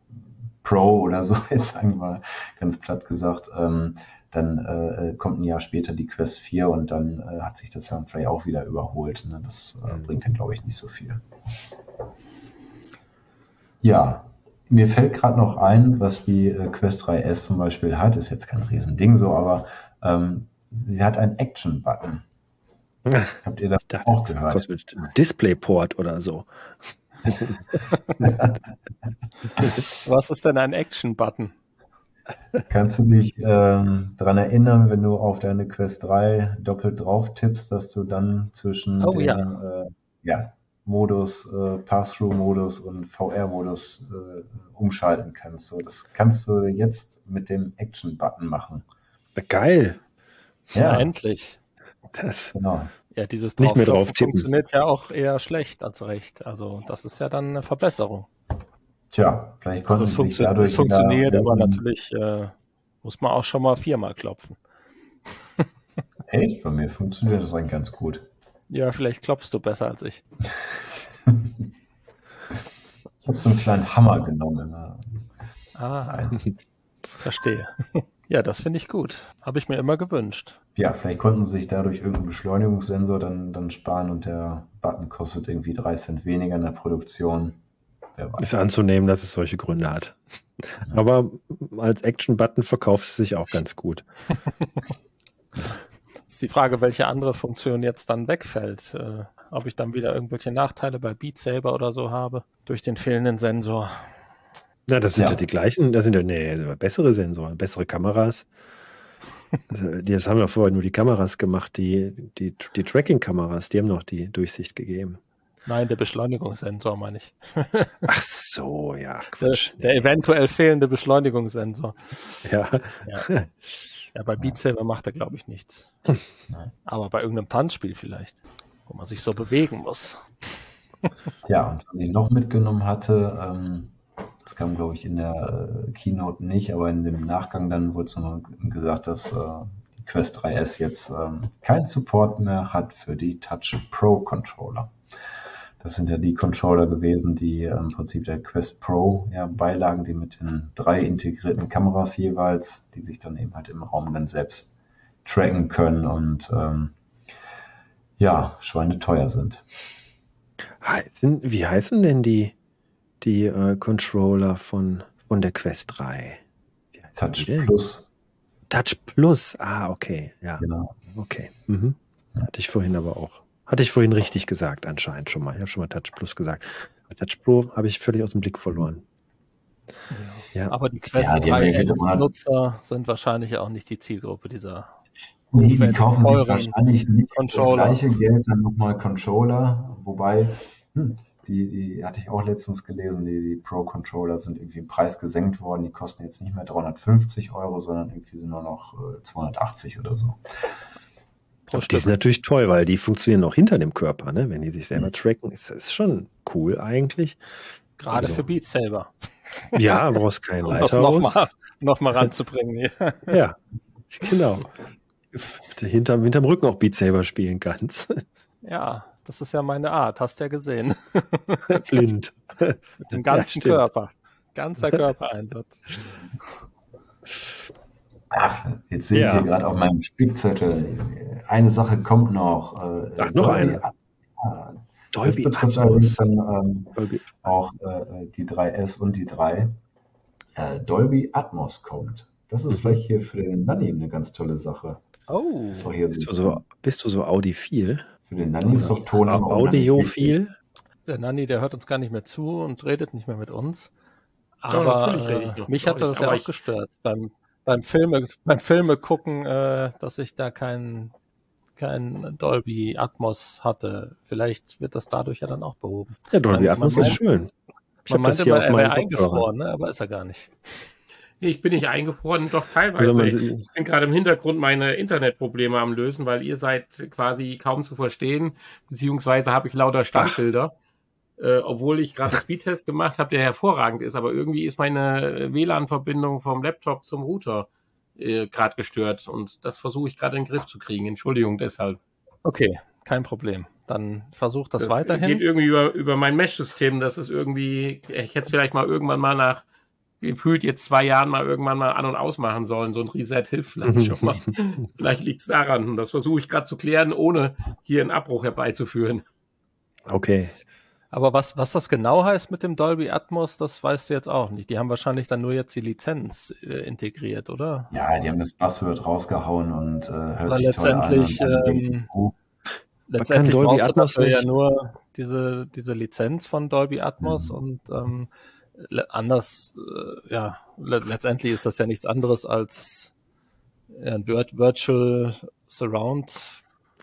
Pro oder so, jetzt sagen wir mal ganz platt gesagt, ähm, dann äh, kommt ein Jahr später die Quest vier und dann äh, hat sich das dann vielleicht auch wieder überholt. Ne? Das äh, bringt dann, glaube ich, nicht so viel. Ja, mir fällt gerade noch ein, was die äh, Quest drei S zum Beispiel hat. Ist jetzt kein Riesending so, aber ähm, sie hat einen Action-Button. Habt ihr das ich dachte, auch das gehört? Kostet mit Displayport oder so. Was ist denn ein Action-Button? Kannst du dich ähm, daran erinnern, wenn du auf deine Quest drei doppelt drauf tippst, dass du dann zwischen Oh, den, ja. Äh, ja, Modus, äh, Pass-Through-Modus und V R-Modus äh, umschalten kannst. So, das kannst du jetzt mit dem Action-Button machen. Geil. Ja, Ja, endlich. Das, genau. Ja, dieses Nicht mehr Draufklopfen drauf tippen. funktioniert ja auch eher schlecht als recht. Also das ist ja dann eine Verbesserung. Tja, vielleicht konnten Also es, sie sich funktio dadurch es funktioniert, wieder, aber ähm, natürlich äh, muss man auch schon mal viermal klopfen. Echt? Bei mir funktioniert das eigentlich ganz gut. Ja, vielleicht klopfst du besser als ich. Ich habe so einen kleinen Hammer genommen. Immer. Ah, Nein. verstehe. Ja, das finde ich gut. Habe ich mir immer gewünscht. Ja, vielleicht konnten sie sich dadurch irgendeinen Beschleunigungssensor dann, dann sparen und der Button kostet irgendwie drei Cent weniger in der Produktion. Wer weiß. ist anzunehmen, dass es solche Gründe hat. Aber als Action-Button verkauft es sich auch ganz gut. Ist die Frage, welche andere Funktion jetzt dann wegfällt. Äh, ob ich dann wieder irgendwelche Nachteile bei Beat Saber oder so habe durch den fehlenden Sensor. Ja, das sind ja, Ja. die gleichen, das sind ja nee, bessere Sensoren, bessere Kameras. Das, das haben ja vorher nur die Kameras gemacht, die, die, die Tracking-Kameras, die haben noch die Durchsicht gegeben. Nein, der Beschleunigungssensor meine ich. Ach so, ja, Der, Quatsch. der eventuell fehlende Beschleunigungssensor. Ja. Ja, ja bei Beat Saber macht er, glaube ich, nichts. Nein. Aber bei irgendeinem Tanzspiel vielleicht, wo man sich so bewegen muss. Ja, und was ich noch mitgenommen hatte, ähm, das kam, glaube ich, in der äh, Keynote nicht, aber in dem Nachgang dann wurde es nochmal gesagt, dass äh, die Quest drei S jetzt ähm, keinen Support mehr hat für die Touch Pro Controller. Das sind ja die Controller gewesen, die äh, im Prinzip der Quest Pro ja, beilagen, die mit den drei integrierten Kameras jeweils, die sich dann eben halt im Raum dann selbst tracken können und ähm, ja, schweineteuer sind. Sind, wie heißen denn die, die äh, Controller von, von der Quest drei? Wie heißen Touch die denn? Plus, Touch Plus, ah, okay, ja, genau. okay. Mhm. Hatte ich vorhin aber auch. Hatte ich vorhin richtig gesagt, anscheinend schon mal. Ich habe schon mal Touch Plus gesagt. Aber Touch Pro habe ich völlig aus dem Blick verloren. Ja. Aber die Quest Ja, die haben ja drei jede Mal- S-Nutzer sind wahrscheinlich auch nicht die Zielgruppe dieser. Nee, die hochwertigen, kaufen sich teuren wahrscheinlich nicht für das Controller. gleiche Geld dann nochmal Controller, wobei, hm, die, die hatte ich auch letztens gelesen, die, die Pro-Controller sind irgendwie im Preis gesenkt worden, die kosten jetzt nicht mehr dreihundertfünfzig Euro, sondern irgendwie sind nur noch äh, zweihundertachtzig oder so. Pro Die sind Stück. natürlich toll, weil die funktionieren auch hinter dem Körper, ne? Wenn die sich selber tracken. Ist, ist schon cool eigentlich. Gerade Also. für Beat Saber. Ja, du brauchst kein Um das Leiterhaus. nochmal noch mal ranzubringen. Ja. Ja, genau. Hinterm, hinterm Rücken auch Beat Saber spielen kannst. ja, das ist ja meine Art, hast ja gesehen. Blind. Mit dem ganzen stimmt. Körper. Ganzer Körpereinsatz. Ach, jetzt sehe ich Ja. hier gerade auf meinem Spickzettel, eine Sache kommt noch. Äh, Ach, noch Dolby eine. At- Das Dolby betrifft Atmos. allerdings dann ähm, Dolby. auch äh, die drei S und die drei. Äh, Dolby Atmos kommt. Das ist Mhm. vielleicht hier für den Nanny eine ganz tolle Sache. Oh, Das war hier Bist du so, so, bist du so audiophil? für den Nanny ist doch Ton immer unheimlich wichtig. Audiophil? der Nanni, der hört uns gar nicht mehr zu und redet nicht mehr mit uns. Doch, Aber natürlich rede ich äh, noch mich mit hat das euch, ja aber auch ich- gestört. Beim, beim, Filme, beim Filme gucken, äh, dass ich da kein, kein Dolby Atmos hatte. Vielleicht wird das dadurch ja dann auch behoben. Ja, Dolby Man- Atmos man ist meint- schön. Ich Man habe das meinte hier mal, auf er wäre meinen Kopfhörern. eingefroren, ne? Aber ist er gar nicht. Nee, ich bin nicht eingefroren, doch teilweise. Also man- ich bin gerade im Hintergrund meine Internetprobleme am Lösen, weil ihr seid quasi kaum zu verstehen, beziehungsweise habe ich lauter Standbilder. Äh, obwohl ich gerade einen Speedtest gemacht habe, der hervorragend ist, aber irgendwie ist meine W L A N-Verbindung vom Laptop zum Router äh, gerade gestört und das versuche ich gerade in den Griff zu kriegen. Entschuldigung deshalb. Okay, kein Problem. Dann versuch das, Das weiterhin. geht irgendwie über, über mein Mesh-System. Das ist irgendwie, ich hätte es vielleicht mal irgendwann mal nach gefühlt jetzt zwei Jahren mal irgendwann mal an- und ausmachen sollen. So ein Reset hilft vielleicht schon mal. Vielleicht liegt es daran. Und das versuche ich gerade zu klären, ohne hier einen Abbruch herbeizuführen. Okay. Aber was, was das genau heißt mit dem Dolby Atmos, das weißt du jetzt auch nicht. Die haben wahrscheinlich dann nur jetzt die Lizenz äh, integriert, oder? Ja, die haben das Buzzword rausgehauen und äh, hört Aber sich toll an. letztendlich, Und dann ähm, denken, oh, Letztendlich Dolby brauchst du Atmos dafür ja nicht? nur diese, diese Lizenz von Dolby Atmos Mhm. und ähm, le- anders, äh, ja, le letztendlich ist das ja nichts anderes als ja, ein Vir Virtual Surround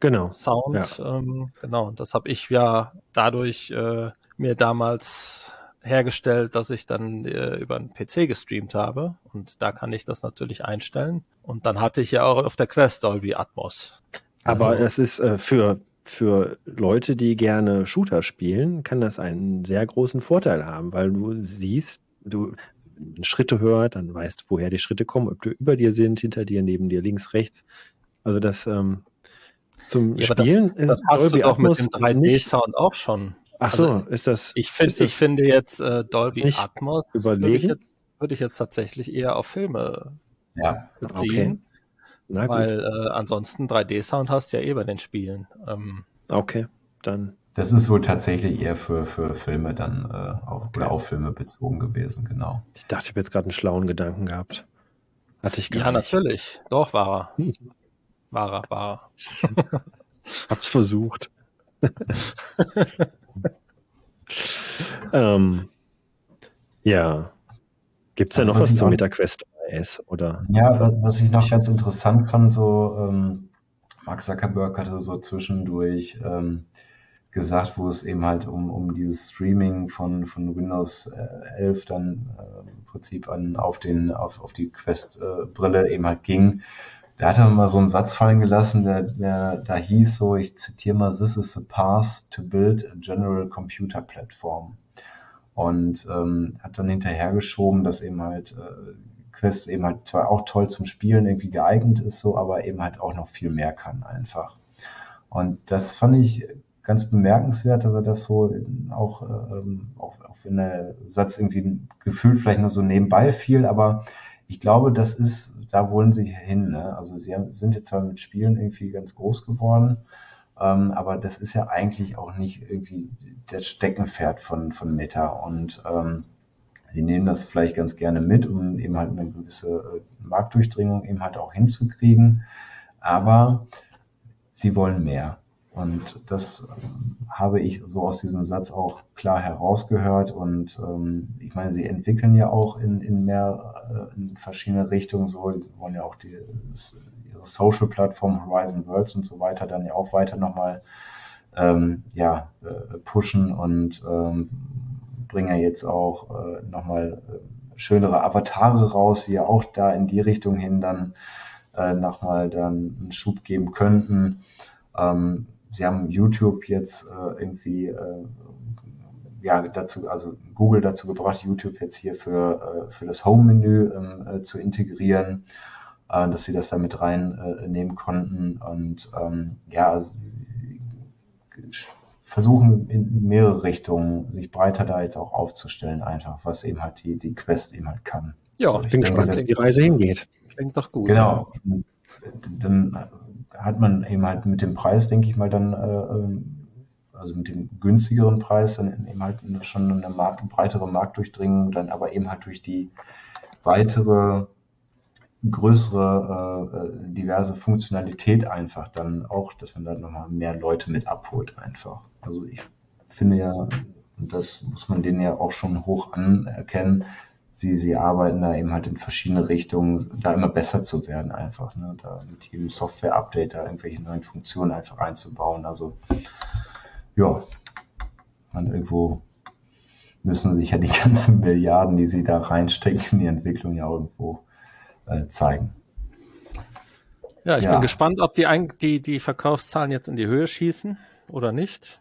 Genau. Sound. Ja. Ähm, genau, das habe ich ja dadurch äh, mir damals hergestellt, dass ich dann äh, über einen P C gestreamt habe. Und da kann ich das natürlich einstellen. Und dann hatte ich ja auch auf der Quest Dolby Atmos. Aber also, es ist äh, für, für Leute, die gerne Shooter spielen, kann das einen sehr großen Vorteil haben, weil du siehst, du Schritte hörst, dann weißt, woher die Schritte kommen, ob die über dir sind, hinter dir, neben dir, links, rechts. Also das ähm, zum ja, Spielen das, das hast Dolby du doch Atmos mit dem drei D-Sound auch schon. Ach so, also, ist das... Ich, find, ist das, ich finde jetzt äh, Dolby Atmos würde ich jetzt, würde ich jetzt tatsächlich eher auf Filme ja. beziehen. Okay. Na gut. Weil äh, ansonsten drei D-Sound hast du ja eh bei den Spielen. Ähm, okay, dann... Das ist wohl tatsächlich eher für, für Filme dann äh, auf, okay. oder auf Filme bezogen gewesen, genau. Ich dachte, ich habe jetzt gerade einen schlauen Gedanken gehabt. Hatte ich gar ja, nicht. natürlich. Doch, war er. War er, war er. Hab's versucht. ähm, ja. Gibt es also da noch was zur auch, MetaQuest drei S? Oder? Ja, was, was ich noch ganz interessant fand, so ähm, Mark Zuckerberg hatte so zwischendurch ähm, gesagt, wo es eben halt um, um dieses Streaming von, von Windows elf dann äh, im Prinzip an, auf, den, auf, auf die Quest-Brille äh, eben halt ging. Da hat er mal so einen Satz fallen gelassen, der, der da hieß so, ich zitiere mal, "This is the path to build a general computer platform." Und ähm, hat dann hinterhergeschoben, dass eben halt äh, Quest eben halt zwar auch toll zum Spielen irgendwie geeignet ist, so, aber eben halt auch noch viel mehr kann einfach. Und das fand ich ganz bemerkenswert, dass er das so auch, ähm, auch, auch wenn der Satz irgendwie gefühlt vielleicht nur so nebenbei fiel, aber ich glaube, das ist, da wollen sie hin. Ne? Also sie haben, sind jetzt zwar mit Spielen irgendwie ganz groß geworden, ähm, aber das ist ja eigentlich auch nicht irgendwie das Steckenpferd von, von Meta. Und ähm, sie nehmen das vielleicht ganz gerne mit, um eben halt eine gewisse Marktdurchdringung eben halt auch hinzukriegen. Aber sie wollen mehr. Und das habe ich so aus diesem Satz auch klar herausgehört. Und ähm, ich meine, sie entwickeln ja auch in, in mehr, äh, in verschiedene Richtungen so. Sie wollen ja auch die, das, ihre Social-Plattform Horizon Worlds und so weiter dann ja auch weiter nochmal ähm, ja, äh, pushen und ähm, bringen ja jetzt auch äh, nochmal äh, schönere Avatare raus, die ja auch da in die Richtung hin dann äh, nochmal dann einen Schub geben könnten. Ähm, Sie haben YouTube jetzt äh, irgendwie äh, ja dazu, also Google dazu gebracht, YouTube jetzt hier für äh, für das Home-Menü äh, zu integrieren, äh, dass sie das da mit reinnehmen äh, konnten und ähm, ja, also sie versuchen in mehrere Richtungen sich breiter da jetzt auch aufzustellen, einfach was eben halt die die Quest eben halt kann. Ja, also ich bin gespannt, wo die Reise hingeht. Klingt doch gut. Genau. Ja. Dann hat man eben halt mit dem Preis, denke ich mal, dann, äh, also mit dem günstigeren Preis, dann eben halt schon eine Markt, breitere Marktdurchdringung, dann aber eben halt durch die weitere, größere, äh, diverse Funktionalität einfach dann auch, dass man dann nochmal mehr Leute mit abholt einfach. Also ich finde ja, und das muss man denen ja auch schon hoch anerkennen, Sie, sie arbeiten da eben halt in verschiedene Richtungen, da immer besser zu werden einfach, ne? Da mit jedem Software-Update da irgendwelche neuen Funktionen einfach einzubauen. Also ja, man irgendwo müssen sich ja die ganzen Milliarden, die sie da reinstecken, in die Entwicklung ja irgendwo äh, zeigen. Ja, ich Ja. bin gespannt, ob die, ein- die, die Verkaufszahlen jetzt in die Höhe schießen oder nicht.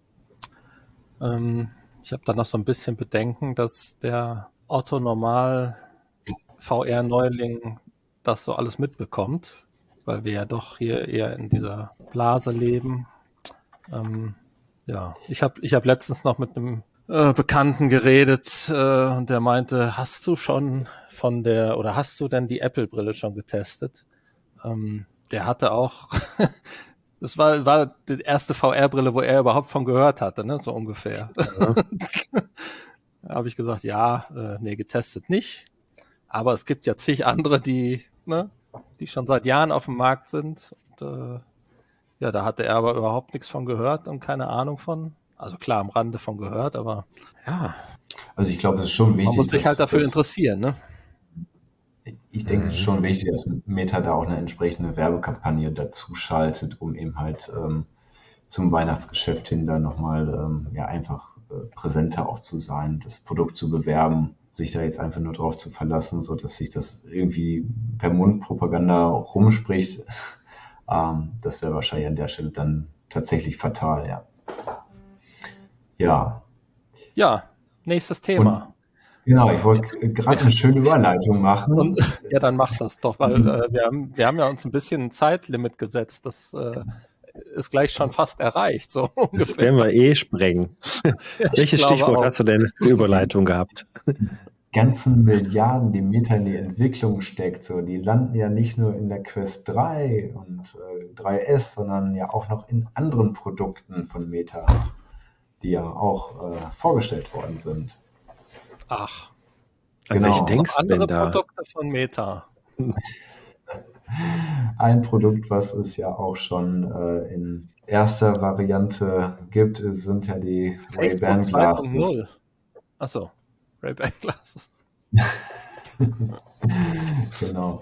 Ähm, ich habe da noch so ein bisschen Bedenken, dass der Otto Normal V R-Neuling das so alles mitbekommt, weil wir ja doch hier eher in dieser Blase leben. Ähm, ja, ich habe ich hab letztens noch mit einem äh, Bekannten geredet äh, und der meinte, hast du schon von der, oder hast du denn die Apple-Brille schon getestet? Ähm, der hatte auch, das war, war die erste V R-Brille, wo er überhaupt von gehört hatte, ne, so ungefähr. Ja. Da habe ich gesagt, ja, äh, nee, getestet nicht. Aber es gibt ja zig andere, die, ne, die schon seit Jahren auf dem Markt sind. Und, äh, ja, da hatte er aber überhaupt nichts von gehört und keine Ahnung von. Also klar, am Rande von gehört, aber ja, Also ich glaube, es ist schon wichtig. man muss sich halt dass- dafür dass- interessieren, ne? ich denke, es ist Mhm. schon wichtig, dass Meta da auch eine entsprechende Werbekampagne dazu schaltet, um eben halt ähm, zum Weihnachtsgeschäft hin da nochmal ähm, ja, einfach äh, präsenter auch zu sein, das Produkt zu bewerben, sich da jetzt einfach nur drauf zu verlassen, so dass sich das irgendwie per Mundpropaganda rumspricht. ähm, das wäre wahrscheinlich an der Stelle dann tatsächlich fatal, ja. Ja, Ja, nächstes Thema. genau, ich wollte gerade eine schöne Überleitung machen. Und, ja, dann mach das doch, weil äh, wir, haben, wir haben ja uns ein bisschen ein Zeitlimit gesetzt. Das äh, ist gleich schon fast erreicht. So Das ungefähr. werden wir eh sprengen. Welches glaube Stichwort auch. hast du denn für Überleitung gehabt? Ganzen Milliarden, die Meta in die Entwicklung steckt, so, die landen ja nicht nur in der Quest drei und äh, drei S, sondern ja auch noch in anderen Produkten von Meta, die ja auch äh, vorgestellt worden sind. Ach, An Genau. welche noch denkst du andere denn da? Produkte von Meta. Ein Produkt, was es ja auch schon äh, in erster Variante gibt, sind ja die Ray-Ban Facebook zwei Punkt Glasses. null. Achso, Ray-Ban Glasses. Genau.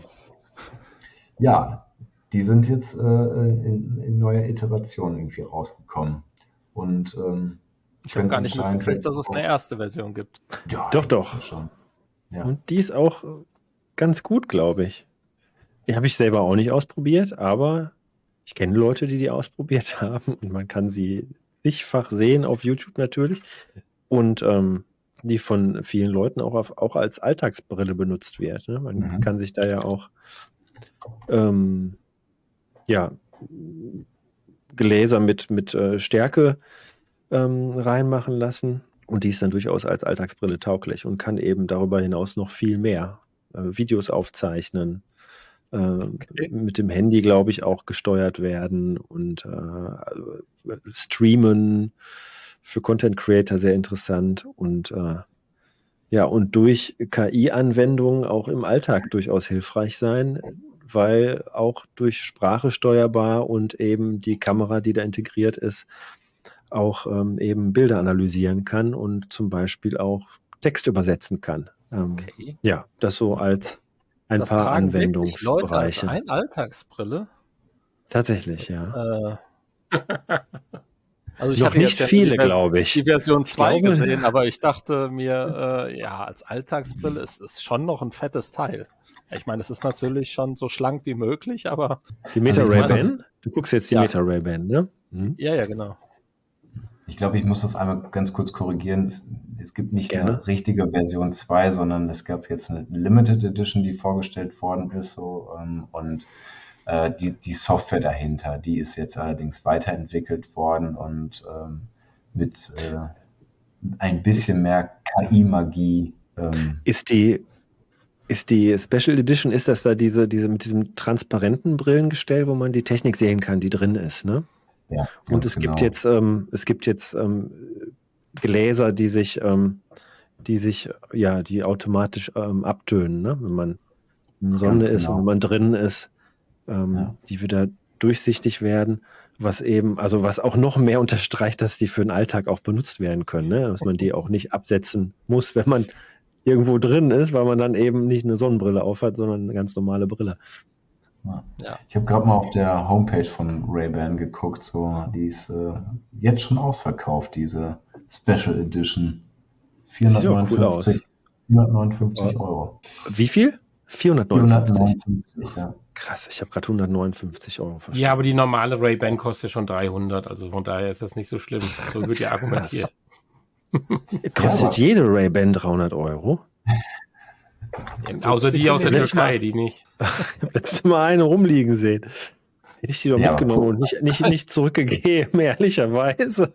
Ja, die sind jetzt äh, in, in neuer Iteration irgendwie rausgekommen. Und ähm, Ich habe können gar nicht anscheinend mitgekriegt, jetzt dass es auch- eine erste Version gibt. Ja, Doch, ich doch. denke Schon. Ja. Und die ist auch ganz gut, glaube ich. Die habe ich selber auch nicht ausprobiert, aber ich kenne Leute, die die ausprobiert haben und man kann sie zigfach sehen auf YouTube natürlich und ähm, die von vielen Leuten auch, auf, auch als Alltagsbrille benutzt wird. Ne? Man Mhm. kann sich da ja auch ähm, ja, Gläser mit, mit äh, Stärke ähm, reinmachen lassen und die ist dann durchaus als Alltagsbrille tauglich und kann eben darüber hinaus noch viel mehr äh, Videos aufzeichnen, äh, Okay. mit dem Handy, glaube ich, auch gesteuert werden und äh, streamen, für Content Creator sehr interessant und äh, ja, und durch K I-Anwendungen auch im Alltag durchaus hilfreich sein, weil auch durch Sprache steuerbar und eben die Kamera, die da integriert ist, auch ähm, eben Bilder analysieren kann und zum Beispiel auch Text übersetzen kann. Ähm, Okay. Ja, das so als ein Das paar tragen wirklich Leute als Anwendungsbereiche. ein Alltagsbrille. Tatsächlich, ja. Äh, also ich Noch hatte nicht jetzt ja viele, die, Vers- glaube ich. die Version Ich zwei glaube- gesehen, aber ich dachte mir, äh, ja, als Alltagsbrille ist es schon noch ein fettes Teil. Ich meine, es ist natürlich schon so schlank wie möglich, aber Die Meta Also ich weiß Ray-Ban? Du guckst jetzt die Ja. Meta Ray-Ban, ne? Mhm. ja, ja, genau. Ich glaube, ich muss das einmal ganz kurz korrigieren. Es, es gibt nicht Gerne. eine richtige Version zwei, sondern es gab jetzt eine Limited Edition, die vorgestellt worden ist. So, ähm, und äh, die, die Software dahinter, die ist jetzt allerdings weiterentwickelt worden und ähm, mit äh, ein bisschen mehr K I-Magie. Ähm, Ist die, ist die Special Edition, ist das da diese, diese mit diesem transparenten Brillengestell, wo man die Technik sehen kann, die drin ist, ne? ja, Und ganz es genau. gibt jetzt, ähm, es gibt jetzt ähm, Gläser, die sich, ähm, die sich, ja, die automatisch ähm, abtönen, ne? Wenn man in der Sonne Ganz ist genau. und wenn man drin ist, ähm, Ja. die wieder durchsichtig werden, was eben, also was auch noch mehr unterstreicht, dass die für den Alltag auch benutzt werden können, ne? Dass man die auch nicht absetzen muss, wenn man irgendwo drin ist, weil man dann eben nicht eine Sonnenbrille aufhat, sondern eine ganz normale Brille. Ja. Ja. Ich habe gerade mal auf der Homepage von Ray-Ban geguckt, so die ist äh, jetzt schon ausverkauft, diese Special Edition. Sieht doch cool aus. vierhundertneunundfünfzig vierhundertneunundfünfzig Euro. Wie viel? vierhundertneunundfünfzig. vierhundertneunundfünfzig, ja. Krass, ich habe gerade hundertneunundfünfzig Euro verstanden. Ja, aber die normale Ray-Ban kostet schon dreihundert, also von daher ist das nicht so schlimm. So wird ja argumentiert. Kostet Ja. jede Ray-Ban dreihundert Euro? Außer die aus der Letztes Türkei, Mal- die nicht. Ich habe letztes Mal eine rumliegen sehen. Hätte ich die doch Ja, mitgenommen guck. und nicht, nicht, nicht zurückgegeben, ehrlicherweise.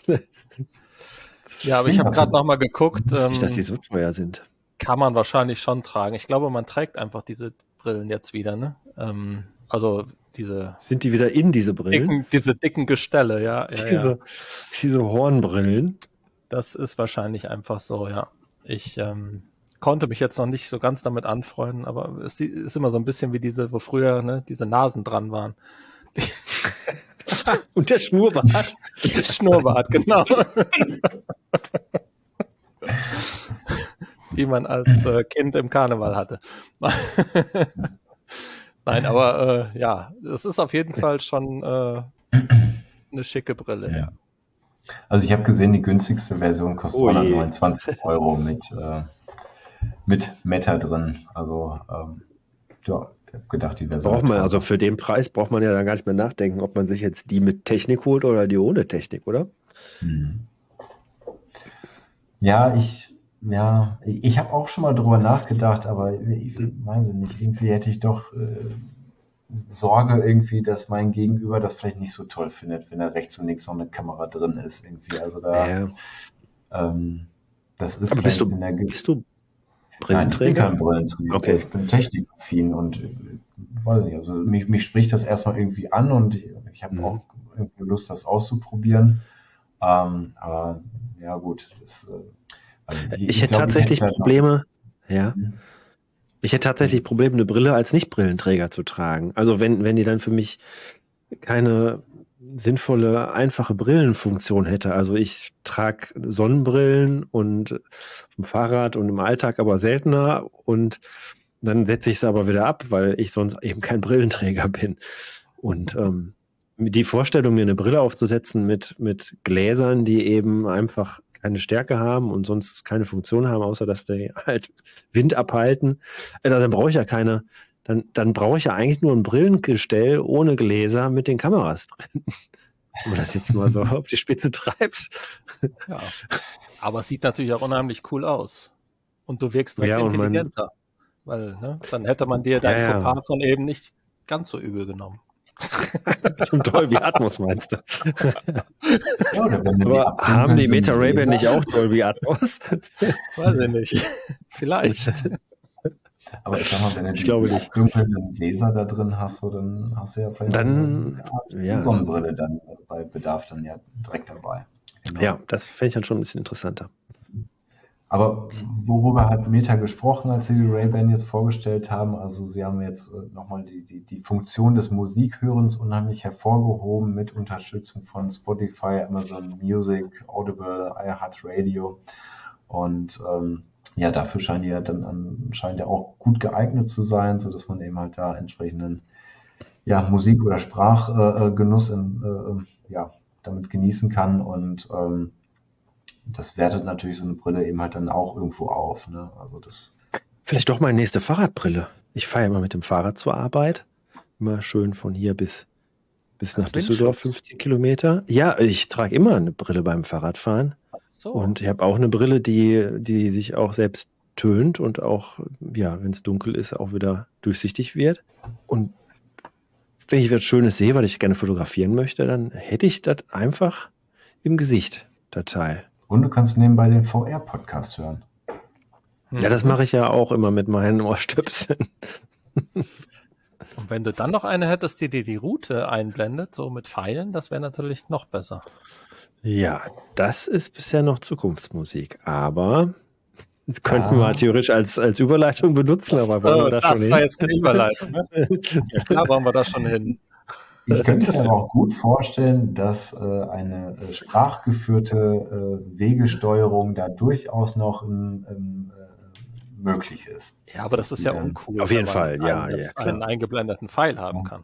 Ja, aber ich habe gerade noch mal geguckt, Wusste nicht, dass die ähm, so teuer sind. kann man wahrscheinlich schon tragen. Ich glaube, man trägt einfach diese Brillen jetzt wieder, ne? Ähm, also diese Sind die wieder in diese Brillen? dicken, diese dicken Gestelle, ja. ja, ja. diese, diese Hornbrillen. Das ist wahrscheinlich einfach so, ja. Ich ähm, konnte mich jetzt noch nicht so ganz damit anfreunden, aber es ist immer so ein bisschen wie diese, wo früher ne, diese Nasen dran waren. Und der Schnurrbart. Der Schnurrbart, genau. die man als äh, Kind im Karneval hatte. Nein, aber äh, ja, es ist auf jeden Fall schon äh, eine schicke Brille, ja. Also ich habe gesehen, die günstigste Version kostet Ui. zweihundertneunundzwanzig Euro mit, äh, mit Meta drin. Also ähm, ja, ich habe gedacht, die Version... Braucht man, also für den Preis braucht man ja dann gar nicht mehr nachdenken, ob man sich jetzt die mit Technik holt oder die ohne Technik, oder? Hm. Ja, ich, ja, ich, ich habe auch schon mal drüber nachgedacht, aber ich weiß nicht, irgendwie hätte ich doch äh, Sorge irgendwie, dass mein Gegenüber das vielleicht nicht so toll findet, wenn da rechts und links noch eine Kamera drin ist irgendwie. Also da, Ja. ähm, das ist Aber bist vielleicht du, in der Ge- bist du Nein, ich bin Brillenträger? kein Brillenträger. Okay. Ich bin technikaffin und äh, weiß nicht, also mich, mich spricht das erstmal irgendwie an und ich, ich habe Mhm. auch irgendwie Lust, das auszuprobieren. Ähm, aber ja gut, das, äh, also ich, Ich hätte glaub, tatsächlich hätte da noch- Probleme, ja. Hm? Ich hätte tatsächlich Probleme, eine Brille als Nicht-Brillenträger zu tragen. Also wenn, wenn die dann für mich keine sinnvolle, einfache Brillenfunktion hätte. Also ich trage Sonnenbrillen und auf dem Fahrrad und im Alltag aber seltener und dann setze ich sie aber wieder ab, weil ich sonst eben kein Brillenträger bin. Und ähm, die Vorstellung, mir eine Brille aufzusetzen mit, mit Gläsern, die eben einfach keine Stärke haben und sonst keine Funktion haben, außer dass die halt Wind abhalten, äh, dann brauche ich ja keine, dann, dann brauche ich ja eigentlich nur ein Brillengestell ohne Gläser mit den Kameras drin. Wenn man das jetzt mal so auf die Spitze treibt. Ja. Aber es sieht natürlich auch unheimlich cool aus. Und du wirkst direkt Ja, und man- intelligenter. Weil, ne, dann hätte man dir dein Ja, ja. Fauxpas von eben nicht ganz so übel genommen. Zum Dolby Atmos meinst du? Ja, oder wenn du die Aber haben die abdunkelnden Meta Ray-Ban Gläser- nicht auch Dolby Atmos? Weiß ich nicht. Vielleicht. Aber ich sag mal, wenn du Ich die, glaube die nicht. abdunkelnden Gläser da drin hast, so, dann hast du ja vielleicht Dann, auch eine Art ja. Sonnenbrille dann bei Bedarf dann ja direkt dabei. Genau. Ja, das fände ich dann schon ein bisschen interessanter. Aber worüber hat Meta gesprochen, als sie die Ray-Ban jetzt vorgestellt haben? Also sie haben jetzt äh, nochmal die, die, die Funktion des Musikhörens unheimlich hervorgehoben mit Unterstützung von Spotify, Amazon Music, Audible, iHeartRadio. Und ähm, ja, dafür scheinen die ja dann anscheinend ja auch gut geeignet zu sein, sodass man eben halt da entsprechenden ja, Musik- oder Sprachgenuss in, äh, ja, damit genießen kann. Und ähm, das wertet natürlich so eine Brille eben halt dann auch irgendwo auf. Ne? Also das, Vielleicht doch meine nächste Fahrradbrille. Ich fahre immer mit dem Fahrrad zur Arbeit. Immer schön von hier bis, bis nach Als Düsseldorf, Windschutz? fünfzig Kilometer. Ja, ich trage immer eine Brille beim Fahrradfahren. So. Und ich habe auch eine Brille, die, die sich auch selbst tönt und auch, ja, wenn es dunkel ist, auch wieder durchsichtig wird. Und wenn ich was Schönes sehe, was ich gerne fotografieren möchte, dann hätte ich das einfach im Gesicht, das Teil. und du kannst nebenbei den V R-Podcast hören. Ja, das mache ich ja auch immer mit meinen Ohrstöpseln. Und wenn du dann noch eine hättest, die dir die Route einblendet, so mit Pfeilen, das wäre natürlich noch besser. Ja, das ist bisher noch Zukunftsmusik, aber das könnten Ja. wir theoretisch als, als Überleitung benutzen, aber wollen wir da das schon war hin? jetzt eine Überleitung. Ne? Ja, klar wollen wir da schon hin. Ich könnte mir aber auch gut vorstellen, dass äh, eine äh, sprachgeführte äh, Wegesteuerung da durchaus noch ähm, ähm, äh, möglich ist. Ja, aber das ist ja Ja. uncool. Auf jeden wenn Fall, man ja, einen, ja, klar. einen eingeblendeten Pfeil haben kann.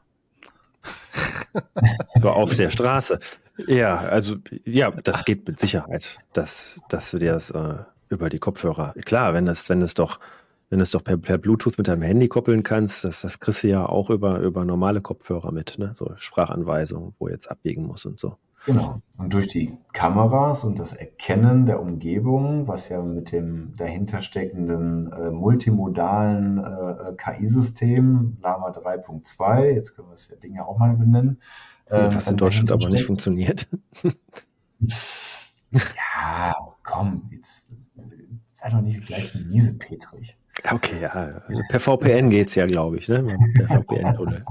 So auf der Straße. Ja, also ja, das geht mit Sicherheit, dass, dass du dir das äh, über die Kopfhörer. Klar, wenn das, wenn es doch, wenn es doch per, per Bluetooth mit deinem Handy koppeln kannst, das, das kriegst du ja auch über, über normale Kopfhörer mit, ne? So Sprachanweisungen, wo jetzt abbiegen muss und so. Genau. Und durch die Kameras und das Erkennen der Umgebung, was ja mit dem dahinter steckenden äh, multimodalen äh, K I-System, Llama drei Punkt zwei, jetzt können wir das ja Ding ja auch mal benennen. ähm, Was in dann Deutschland dahinter aber nicht steckt. funktioniert. Ja, komm, jetzt sei doch nicht gleich so miesepetrig. Okay, ja. Also per V P N geht's ja, glaube ich, ne? Per V P N-Tunnel.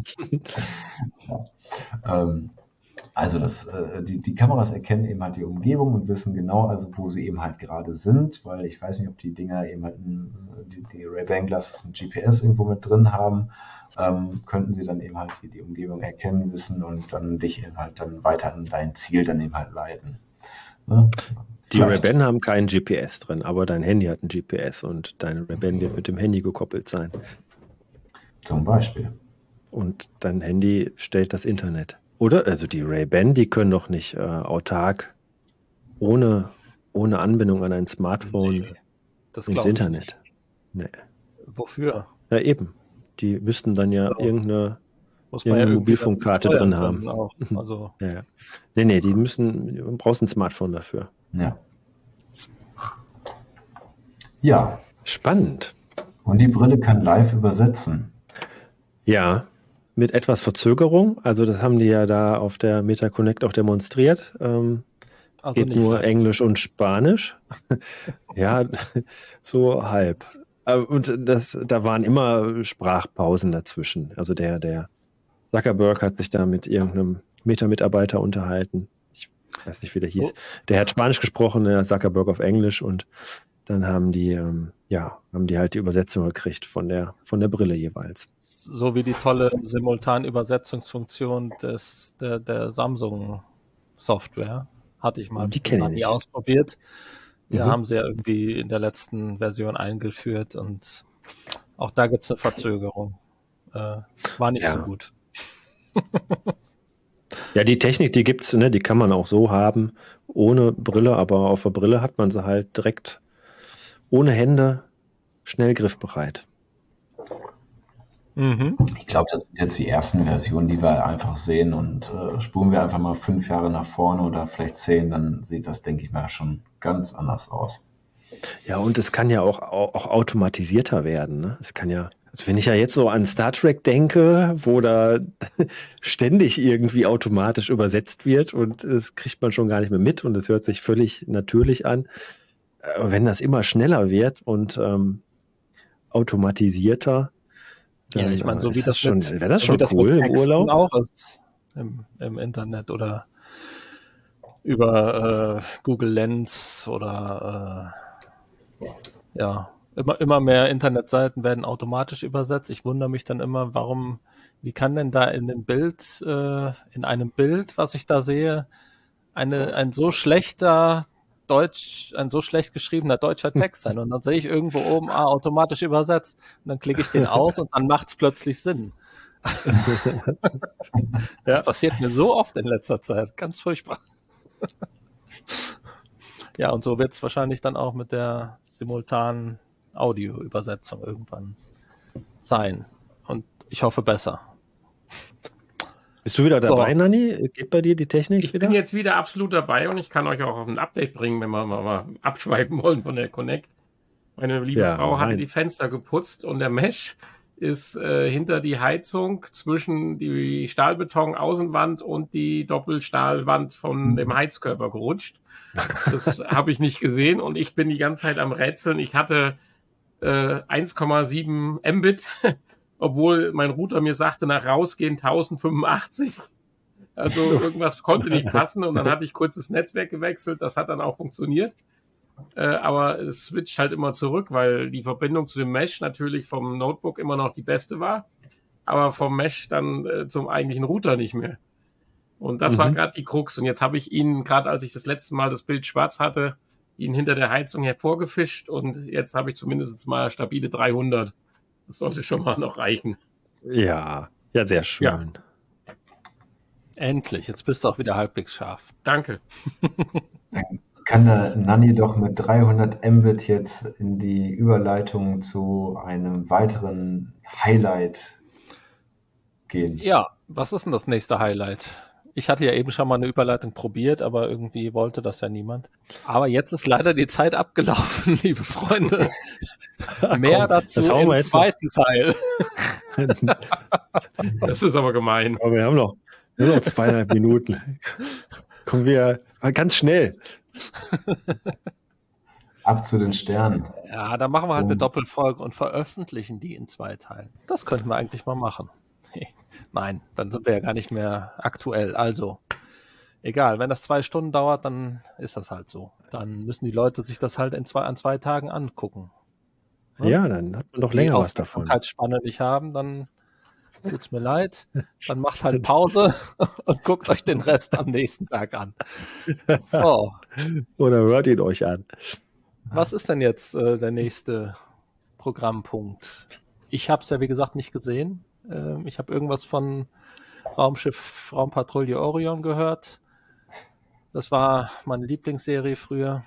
Ähm, also das, äh, die, die Kameras erkennen eben halt die Umgebung und wissen genau, also wo sie eben halt gerade sind, weil ich weiß nicht, ob die Dinger eben halt ein, die, die Ray-Ban Glasses ein G P S irgendwo mit drin haben, ähm, könnten sie dann eben halt die, die Umgebung erkennen, wissen und dann dich eben halt dann weiter an dein Ziel dann eben halt leiten. Ne? Die Vielleicht. Ray-Ban haben keinen G P S drin, aber dein Handy hat ein G P S und deine Ray-Ban wird mit dem Handy gekoppelt sein. Zum Beispiel. Und dein Handy stellt das Internet. Oder? Also die Ray-Ban, die können doch nicht äh, autark ohne, ohne Anbindung an ein Smartphone Nee, das ins glaube ich Internet. nicht. Nee. Wofür? Ja, eben. Die müssten dann ja Ja. irgendeine, Muss man ja irgendeine irgendwie Mobilfunkkarte dann drin steuern haben. können auch. Also, Ja, ja. Nee, nee, die müssen, du brauchst ein Smartphone dafür. Ja. Ja. Spannend. Und die Brille kann live übersetzen. Ja, mit etwas Verzögerung. Also das haben die ja da auf der MetaConnect auch demonstriert. Ähm, also geht nicht nur live. Englisch und Spanisch. Ja, so halb. Aber- Und das, da waren immer Sprachpausen dazwischen. Also der, der Zuckerberg hat sich da mit irgendeinem Meta-Mitarbeiter unterhalten. Ich weiß nicht, wie der So. hieß. Der hat Spanisch gesprochen, der Zuckerberg auf Englisch und dann haben die, ähm, ja, haben die halt die Übersetzung gekriegt von der, von der Brille jeweils. So wie die tolle Simultanübersetzungsfunktion des, der, der Samsung-Software. Hatte ich mal Die mit dem kenn ich Nani nicht. ausprobiert. Ja, Mhm. haben sie ja irgendwie in der letzten Version eingeführt und auch da gibt es eine Verzögerung. Äh, war nicht Ja. so gut. Ja, die Technik, die gibt's, ne, die kann man auch so haben, ohne Brille, aber auf der Brille hat man sie halt direkt ohne Hände schnell griffbereit. Mhm. Ich glaube, das sind jetzt die ersten Versionen, die wir einfach sehen und äh, spulen wir einfach mal fünf Jahre nach vorne oder vielleicht zehn, dann sieht das, denke ich mal, schon ganz anders aus. Ja, und es kann ja auch, auch, auch automatisierter werden. Ne? Es kann ja, also wenn ich ja jetzt so an Star Trek denke, wo da ständig irgendwie automatisch übersetzt wird und das kriegt man schon gar nicht mehr mit und es hört sich völlig natürlich an. Äh, Wenn das immer schneller wird und ähm, automatisierter, Ja, dann ich meine, so äh, wie ist das das schon, mit, wäre das so schon wie das cool mit im Texten Urlaub? auch ist im, im Internet oder über äh, Google Lens oder äh, ja, immer, immer mehr Internetseiten werden automatisch übersetzt. Ich wundere mich dann immer, warum, wie kann denn da in dem Bild, äh, in einem Bild, was ich da sehe, eine, ein so schlechter Deutsch, ein so schlecht geschriebener deutscher Text sein. Und dann sehe ich irgendwo oben, ah, automatisch übersetzt. Und dann klicke ich den aus und dann macht es plötzlich Sinn. Das Ja. passiert mir so oft in letzter Zeit. Ganz furchtbar. Ja, und so wird es wahrscheinlich dann auch mit der simultanen Audioübersetzung irgendwann sein. Und ich hoffe besser. Bist du wieder So. dabei, Nanni? Geht bei dir die Technik Ich wieder? bin jetzt wieder absolut dabei und ich kann euch auch auf ein Update bringen, wenn wir mal, mal abschweifen wollen von der Connect. Meine liebe Ja, Frau hatte nein. die Fenster geputzt und der Mesh ist äh, hinter die Heizung zwischen die Stahlbeton-Außenwand und die Doppelstahlwand von dem Heizkörper gerutscht. Das habe ich nicht gesehen und ich bin die ganze Zeit am Rätseln. Ich hatte äh, eins Komma sieben Mbit, obwohl mein Router mir sagte, nach rausgehen tausendfünfundachtzig. Also irgendwas konnte nicht passen und dann hatte ich kurz das Netzwerk gewechselt. Das hat dann auch funktioniert. Äh, aber es switcht halt immer zurück, weil die Verbindung zu dem Mesh natürlich vom Notebook immer noch die beste war, aber vom Mesh dann äh, zum eigentlichen Router nicht mehr. Und das Mhm. war gerade die Krux. Und jetzt habe ich ihn, gerade als ich das letzte Mal das Bild schwarz hatte, ihn hinter der Heizung hervorgefischt und jetzt habe ich zumindest mal stabile dreihundert. Das sollte schon mal noch reichen. Ja, ja, sehr schön. Endlich, jetzt bist du auch wieder halbwegs scharf. Danke. Kann der Nanni doch mit dreihundert Mbit jetzt in die Überleitung zu einem weiteren Highlight gehen? Ja, was ist denn das nächste Highlight? Ich hatte ja eben schon mal eine Überleitung probiert, aber irgendwie wollte das ja niemand. Aber jetzt ist leider die Zeit abgelaufen, liebe Freunde. Mehr Komm, dazu das hauen im wir jetzt noch. zweiten Teil. Das ist aber gemein. Aber wir haben noch, wir haben noch zweieinhalb Minuten. Kommen wir ganz schnell. Ab zu den Sternen. Ja, dann machen wir halt eine Oh. Doppelfolge und veröffentlichen die in zwei Teilen. Das könnten wir eigentlich mal machen. Nein, dann sind wir ja gar nicht mehr aktuell. Also, egal, wenn das zwei Stunden dauert, dann ist das halt so. Dann müssen die Leute sich das halt in zwei, an zwei Tagen angucken. Ja, dann hat man doch Die länger was davon. Aufmerksamkeitsspanne nicht haben, dann tut's mir leid. Dann macht halt Pause und guckt euch den Rest am nächsten Tag an. So. Oder hört ihn euch an. Was ist denn jetzt äh, der nächste Programmpunkt? Ich habe es ja, wie gesagt, nicht gesehen. Äh, ich habe irgendwas von Raumschiff Raumpatrouille Orion gehört. Das war meine Lieblingsserie früher.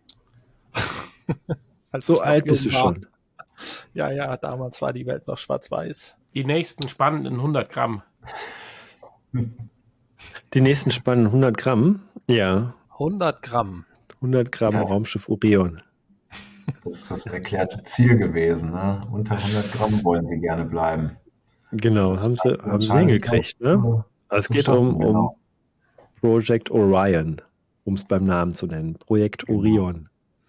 So alt bist du schon. Ja, ja, damals war die Welt noch schwarz-weiß. Die nächsten spannenden hundert Gramm. Die nächsten spannenden hundert Gramm? Ja. hundert Gramm. hundert Gramm Ja. Raumschiff Orion. Das ist das erklärte Ziel gewesen. Ne? Unter hundert Gramm wollen sie gerne bleiben. Genau, haben sie, haben sie hingekriegt. Ne? Also es geht um, um Project Orion, um es beim Namen zu nennen. Projekt Orion.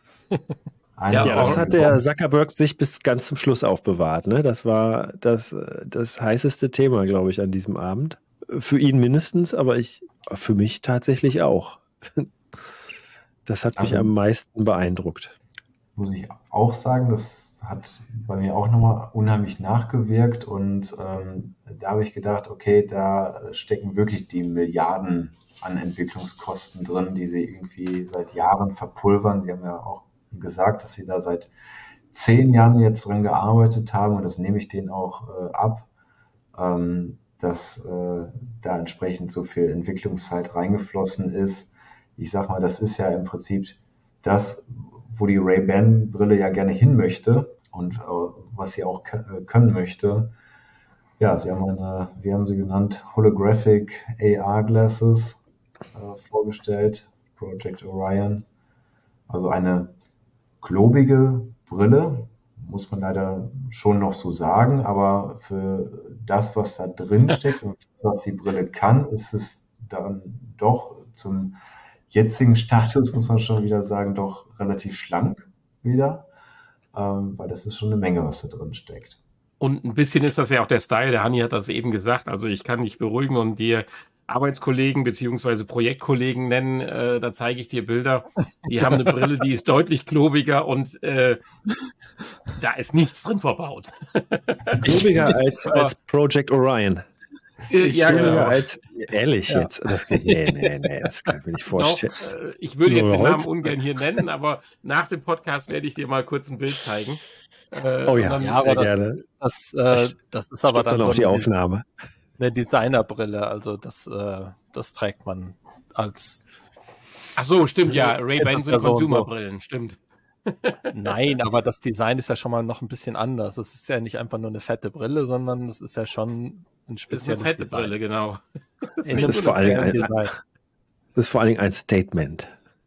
Ja, Ja, das hat der Zuckerberg sich bis ganz zum Schluss aufbewahrt. Ne? Das war das, das heißeste Thema, glaube ich, an diesem Abend. Für ihn mindestens, aber ich, für mich tatsächlich auch. Das hat mich Also- am meisten beeindruckt. Muss ich auch sagen, das hat bei mir auch nochmal unheimlich nachgewirkt und ähm, da habe ich gedacht, okay, da stecken wirklich die Milliarden an Entwicklungskosten drin, die sie irgendwie seit Jahren verpulvern. Sie haben ja auch gesagt, dass sie da seit zehn Jahren jetzt dran gearbeitet haben und das nehme ich denen auch äh, ab, ähm, dass äh, da entsprechend so viel Entwicklungszeit reingeflossen ist. Ich sag mal, das ist ja im Prinzip das, wo die Ray-Ban-Brille ja gerne hin möchte und äh, was sie auch k- äh, können möchte. Ja, sie haben eine, wie haben sie genannt, Holographic A R-Glasses äh, vorgestellt, Project Orion. Also eine klobige Brille, muss man leider schon noch so sagen, aber für das, was da drin steckt und was die Brille kann, ist es dann doch zum jetzigen Status, muss man schon wieder sagen, doch relativ schlank wieder, ähm, weil das ist schon eine Menge, was da drin steckt. Und ein bisschen ist das ja auch der Style. Der Hanni hat das eben gesagt. Also ich kann dich beruhigen und dir Arbeitskollegen beziehungsweise Projektkollegen nennen. Äh, da zeige ich dir Bilder. Die haben eine Brille, die ist deutlich klobiger und äh, da ist nichts drin verbaut. Klobiger als, als Project Orion. Äh, ja, Klobiger genau. als, ehrlich Ja. jetzt, das geht, nee, nee, nee, das kann ich mir nicht Doch, vorstellen. äh, ich würde jetzt Nur den Namen Holz. ungern hier nennen, aber nach dem Podcast werde ich dir mal kurz ein Bild zeigen. Äh, Oh und ja, dann- Ja, aber sehr das- gerne. Das, äh, das ist aber Stoppt dann dann so auch die eine, Aufnahme. eine Designerbrille. Also das, äh, das trägt man als... Ach so, stimmt, ja. Ray-Ban sind Ja, so und so. Consumerbrillen, stimmt. Nein, aber das Design ist ja schon mal noch ein bisschen anders. Es ist ja nicht einfach nur eine fette Brille, sondern es ist ja schon ein Das ist eine spezielles fette Design. Brille, genau. In Es einem ist vor allem speziellen ein- Design. Das ist vor allen Dingen ein Statement.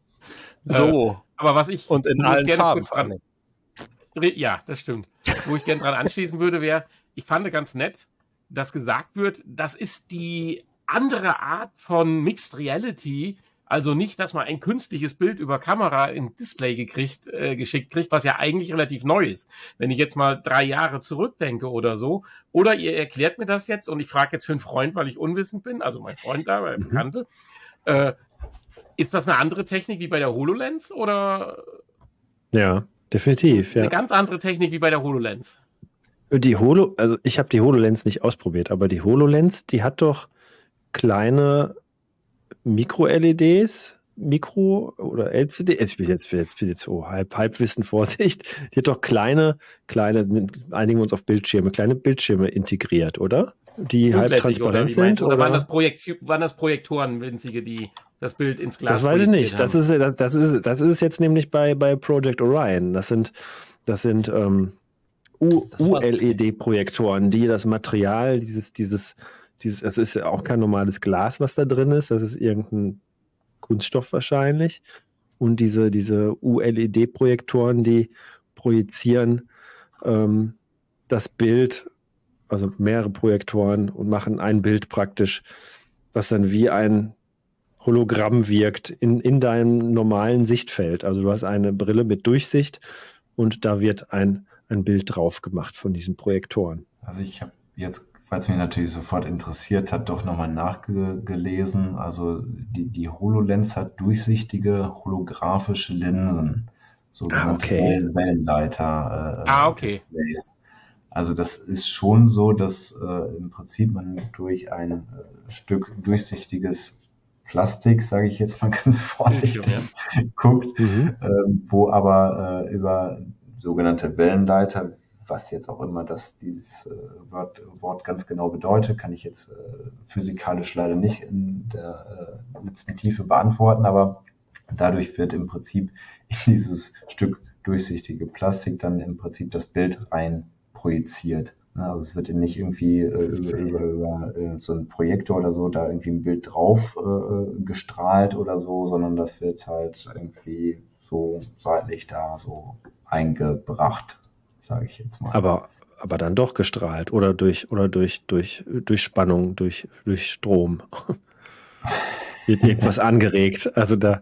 So, Aber was ich und in wo ich allen gerne Farben. kurz dran, Re- Ja, das stimmt. Wo ich gerne dran anschließen würde, wäre, ich fand ganz nett, dass gesagt wird, das ist die andere Art von Mixed Reality. Also nicht, dass man ein künstliches Bild über Kamera in Display gekriegt, äh, geschickt kriegt, was ja eigentlich relativ neu ist. Wenn ich jetzt mal drei Jahre zurückdenke oder so. Oder ihr erklärt mir das jetzt und ich frage jetzt für einen Freund, weil ich unwissend bin, also mein Freund da, meine Mhm. Bekannte. Äh, ist das eine andere Technik wie bei der HoloLens oder Ja, definitiv. Ja. eine ganz andere Technik wie bei der HoloLens? Die Holo, also ich habe die HoloLens nicht ausprobiert, aber die HoloLens, die hat doch kleine Micro-L E Ds, Mikro- oder L C D, ich bin jetzt, jetzt, bin jetzt oh, halb, Halbwissen, Vorsicht, die hat doch kleine, kleine, einigen wir uns auf Bildschirme, kleine Bildschirme integriert, oder? Die halb Unblättig, transparent wie meinst sind, du? Oder waren oder? das, Projekt waren das Projektoren, winzige, die das Bild ins Glas Das weiß ich nicht. projiziert Das haben? ist, das, das, ist, das ist jetzt nämlich bei, bei Project Orion. Das sind, das sind ähm, U- Das war- U L E D-Projektoren, die das Material, dieses, dieses, dieses, es ist ja auch kein normales Glas, was da drin ist, das ist irgendein Kunststoff wahrscheinlich. Und diese, diese U L E D-Projektoren, die projizieren ähm, das Bild, also mehrere Projektoren und machen ein Bild praktisch, was dann wie ein Hologramm wirkt in, in deinem normalen Sichtfeld. Also du hast eine Brille mit Durchsicht und da wird ein, ein Bild drauf gemacht von diesen Projektoren. Also ich habe jetzt, weil es mich natürlich sofort interessiert hat, doch nochmal nachgelesen. Also die, die HoloLens hat durchsichtige holographische Linsen, sogenannte Ah, okay. Wellen- Wellenleiter äh, Ah, okay. Displays. Also das ist schon so, dass äh, im Prinzip man durch ein äh, Stück durchsichtiges Plastik, sage ich jetzt mal ganz vorsichtig, ja. guckt, mhm. ähm, wo aber äh, über sogenannte Wellenleiter, was jetzt auch immer das dieses äh, Wort, Wort ganz genau bedeutet, kann ich jetzt äh, physikalisch leider nicht in der äh, letzten Tiefe beantworten, aber dadurch wird im Prinzip in dieses Stück durchsichtige Plastik dann im Prinzip das Bild rein projiziert. Also es wird nicht irgendwie äh, über, über, über äh, so ein Projektor oder so da irgendwie ein Bild drauf äh, gestrahlt oder so, sondern das wird halt irgendwie so seitlich da so eingebracht, sage ich jetzt mal. Aber, aber dann doch gestrahlt oder durch oder durch, durch, durch Spannung, durch, durch Strom. Wird irgendwas angeregt. Also da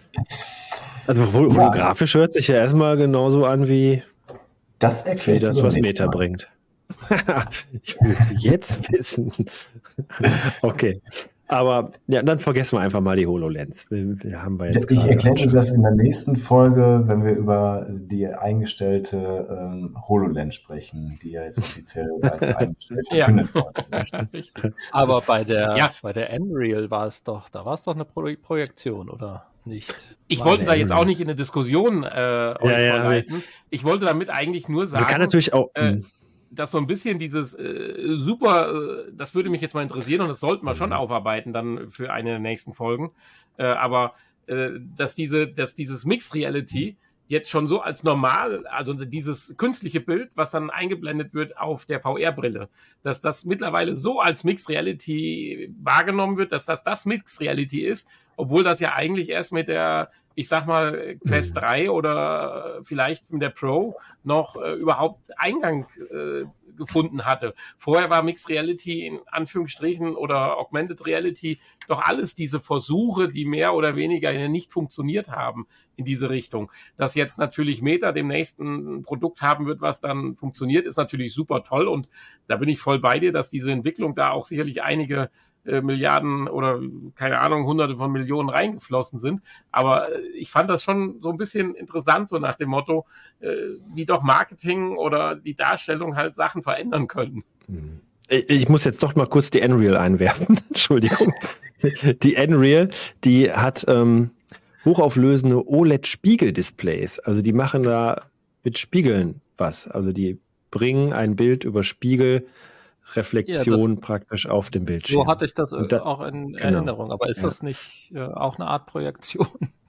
also holographisch ja. hört sich ja erstmal genauso an wie das, erklärt das was Meta bringt. Ich will jetzt wissen. Okay. Aber ja, dann vergessen wir einfach mal die HoloLens. Wir, wir haben wir jetzt ich erkläre dir das in der nächsten Folge, wenn wir über die eingestellte ähm, HoloLens sprechen, die ja jetzt offiziell als eingestellt verkündet worden ist. Aber bei der, ja. bei der Nreal war es doch, da war es doch eine Pro- Projektion, oder nicht? Ich wollte da jetzt auch nicht in eine Diskussion äh, euch ja, ja, verleiten. Ich wollte damit eigentlich nur sagen, man kann natürlich auch, äh, dass so ein bisschen dieses äh, super, äh, das würde mich jetzt mal interessieren und das sollten wir mhm. schon aufarbeiten dann für eine der nächsten Folgen, äh, aber äh, dass diese, dass dieses Mixed Reality jetzt schon so als normal, also dieses künstliche Bild, was dann eingeblendet wird auf der V R-Brille, dass das mittlerweile so als Mixed Reality wahrgenommen wird, dass das das Mixed Reality ist, obwohl das ja eigentlich erst mit der, ich sag mal, Quest drei oder vielleicht mit der Pro noch äh, überhaupt Eingang äh, gefunden hatte. Vorher war Mixed Reality in Anführungsstrichen oder Augmented Reality doch alles diese Versuche, die mehr oder weniger nicht funktioniert haben in diese Richtung. Dass jetzt natürlich Meta demnächst ein Produkt haben wird, was dann funktioniert, ist natürlich super toll und da bin ich voll bei dir, dass diese Entwicklung da auch sicherlich einige äh, Milliarden oder keine Ahnung, hunderte von Millionen reingeflossen sind. Aber äh, ich fand das schon so ein bisschen interessant, so nach dem Motto, äh, wie doch Marketing oder die Darstellung halt Sachen verändern können. Ich muss jetzt doch mal kurz die Nreal einwerfen. Entschuldigung. Die Nreal, die hat ähm, hochauflösende O L E D-Spiegeldisplays. Also die machen da mit Spiegeln was. Also die bringen ein Bild über Spiegel Reflexion ja, das, praktisch auf dem Bildschirm. So hatte ich das da, auch in genau. Erinnerung. Aber ist ja. das nicht äh, auch eine Art Projektion?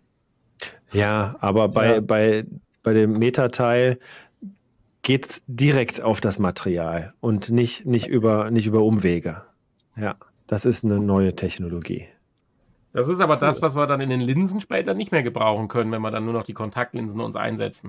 Ja, aber bei, ja. bei, bei dem Meta-Teil geht es direkt auf das Material und nicht, nicht, über, nicht über Umwege. Ja, das ist eine neue Technologie. Das ist aber das, was wir dann in den Linsen später nicht mehr gebrauchen können, wenn wir dann nur noch die Kontaktlinsen uns einsetzen.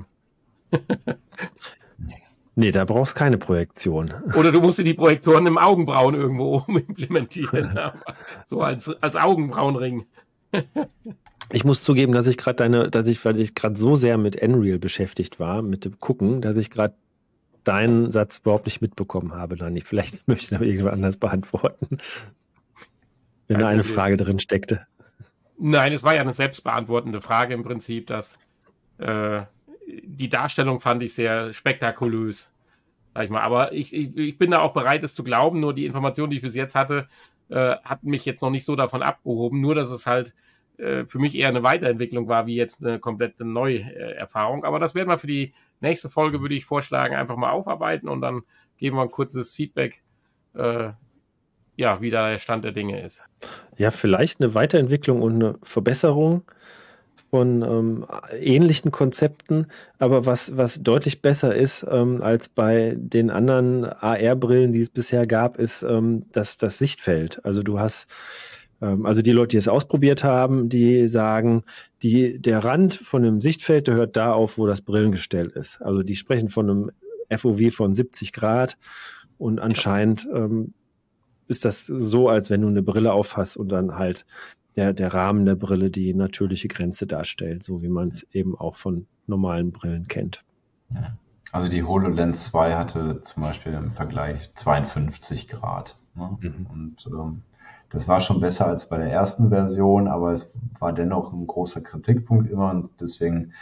Nee, da brauchst du keine Projektion. Oder du musst dir die Projektoren im Augenbrauen irgendwo implementieren. So als, als Augenbrauenring. Ich muss zugeben, dass ich gerade deine, dass ich, weil ich gerade so sehr mit Nreal beschäftigt war, mit dem Gucken, dass ich gerade deinen Satz überhaupt nicht mitbekommen habe, Dani. Vielleicht möchte ich ihn aber irgendwann anders beantworten. Wenn da eine Frage drin steckte. Nein, es war ja eine selbstbeantwortende Frage im Prinzip, dass äh, die Darstellung fand ich sehr spektakulös, sag ich mal. Aber ich, ich, ich bin da auch bereit, es zu glauben. Nur die Information, die ich bis jetzt hatte, äh, hat mich jetzt noch nicht so davon abgehoben. Nur, dass es halt äh, für mich eher eine Weiterentwicklung war, wie jetzt eine komplette Neuerfahrung. Aber das werden wir für die nächste Folge, würde ich vorschlagen, einfach mal aufarbeiten und dann geben wir ein kurzes Feedback, äh, ja, wie da der Stand der Dinge ist. Ja, vielleicht eine Weiterentwicklung und eine Verbesserung von ähm, ähnlichen Konzepten, aber was, was deutlich besser ist ähm, als bei den anderen A R-Brillen, die es bisher gab, ist ähm, das, das Sichtfeld. Also du hast, ähm, also die Leute, die es ausprobiert haben, die sagen, die, der Rand von dem Sichtfeld, der hört da auf, wo das Brillengestell ist. Also die sprechen von einem F O V von siebzig Grad und anscheinend ähm, ist das so, als wenn du eine Brille aufhast und dann halt Der, der Rahmen der Brille die natürliche Grenze darstellt, so wie man es eben auch von normalen Brillen kennt. Also die HoloLens zwei hatte zum Beispiel im Vergleich zweiundfünfzig Grad. Ne? Mhm. Und ähm, das war schon besser als bei der ersten Version, aber es war dennoch ein großer Kritikpunkt immer und deswegen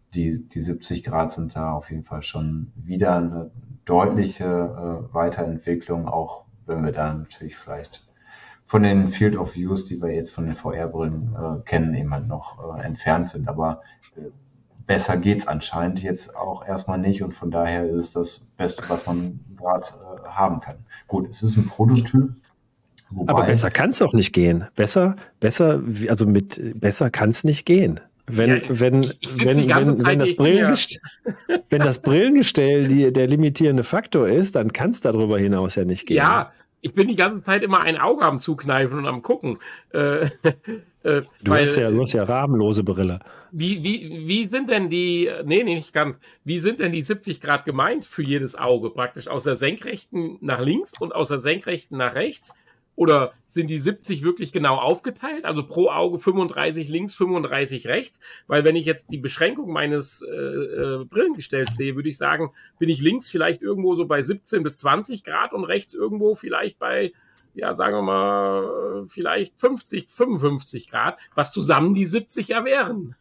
die, die siebzig Grad sind da auf jeden Fall schon wieder eine deutliche äh, Weiterentwicklung, auch wenn wir da natürlich vielleicht von den Field of Views, die wir jetzt von den V R-Brillen äh, kennen, eben halt noch äh, entfernt sind. Aber äh, besser geht's anscheinend jetzt auch erstmal nicht und von daher ist es das Beste, was man gerade äh, haben kann. Gut, es ist ein Prototyp. Wobei, aber besser kann es auch nicht gehen. Besser, besser, also mit besser kann es nicht gehen. Wenn, Ja, wenn, ich- ich sitz wenn, die ganze wenn, Zeit wenn, das hier- Brillengestell, wenn das Brillengestell die, der limitierende Faktor ist, dann kann es darüber hinaus ja nicht gehen. Ja, ich bin die ganze Zeit immer ein Auge am Zukneifen und am Gucken. Äh, äh, Du, weil, hast ja, du hast ja rahmenlose Brille. Wie, wie, wie sind denn die, nee, nee, nicht ganz, wie sind denn die siebzig Grad gemeint für jedes Auge? Praktisch aus der Senkrechten nach links und aus der Senkrechten nach rechts? Oder sind die siebzig wirklich genau aufgeteilt? Also pro Auge fünfunddreißig links, fünfunddreißig rechts? Weil wenn ich jetzt die Beschränkung meines äh, äh, Brillengestells sehe, würde ich sagen, bin ich links vielleicht irgendwo so bei siebzehn bis zwanzig Grad und rechts irgendwo vielleicht bei, ja, sagen wir mal, vielleicht fünfzig, fünfundfünfzig Grad, was zusammen die siebzig ja wären.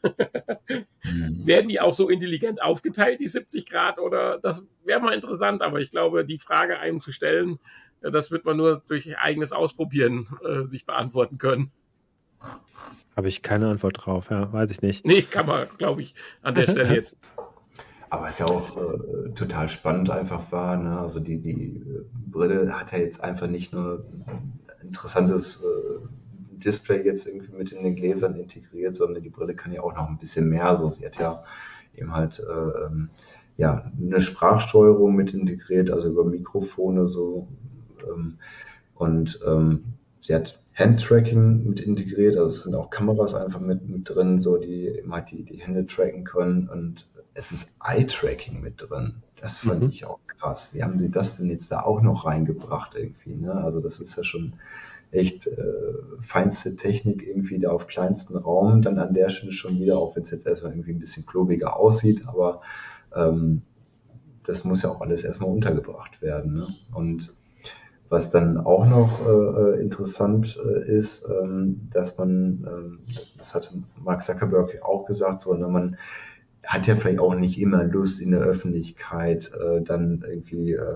hm, Werden die auch so intelligent aufgeteilt, die siebzig Grad? Oder das wäre mal interessant, aber ich glaube, die Frage einem zu stellen, ja, das wird man nur durch eigenes Ausprobieren äh, sich beantworten können. Habe ich keine Antwort drauf, ja, weiß ich nicht. Nee, kann man, glaube ich, an der Stelle jetzt. aber was ja auch äh, total spannend einfach war, ne? Also die, die äh, Brille hat ja jetzt einfach nicht nur ein interessantes äh, Display jetzt irgendwie mit in den Gläsern integriert, sondern die Brille kann ja auch noch ein bisschen mehr so. Sie hat ja eben halt äh, ähm, ja, eine Sprachsteuerung mit integriert, also über Mikrofone so. Ähm, und ähm, sie hat Handtracking mit integriert, also es sind auch Kameras einfach mit, mit drin, so die eben halt die, die Hände tracken können und es ist Eye-Tracking mit drin. Das fand Mhm. ich auch krass. Wie haben sie das denn jetzt da auch noch reingebracht irgendwie? Ne? Also das ist ja schon echt äh, feinste Technik irgendwie da auf kleinsten Raum, dann an der Stelle schon wieder, auch wenn es jetzt erstmal irgendwie ein bisschen klobiger aussieht, aber ähm, das muss ja auch alles erstmal untergebracht werden. Ne? Und was dann auch noch äh, interessant äh, ist, ähm, dass man, ähm, das hat Mark Zuckerberg auch gesagt, so, ne, man hat ja vielleicht auch nicht immer Lust in der Öffentlichkeit äh, dann irgendwie äh,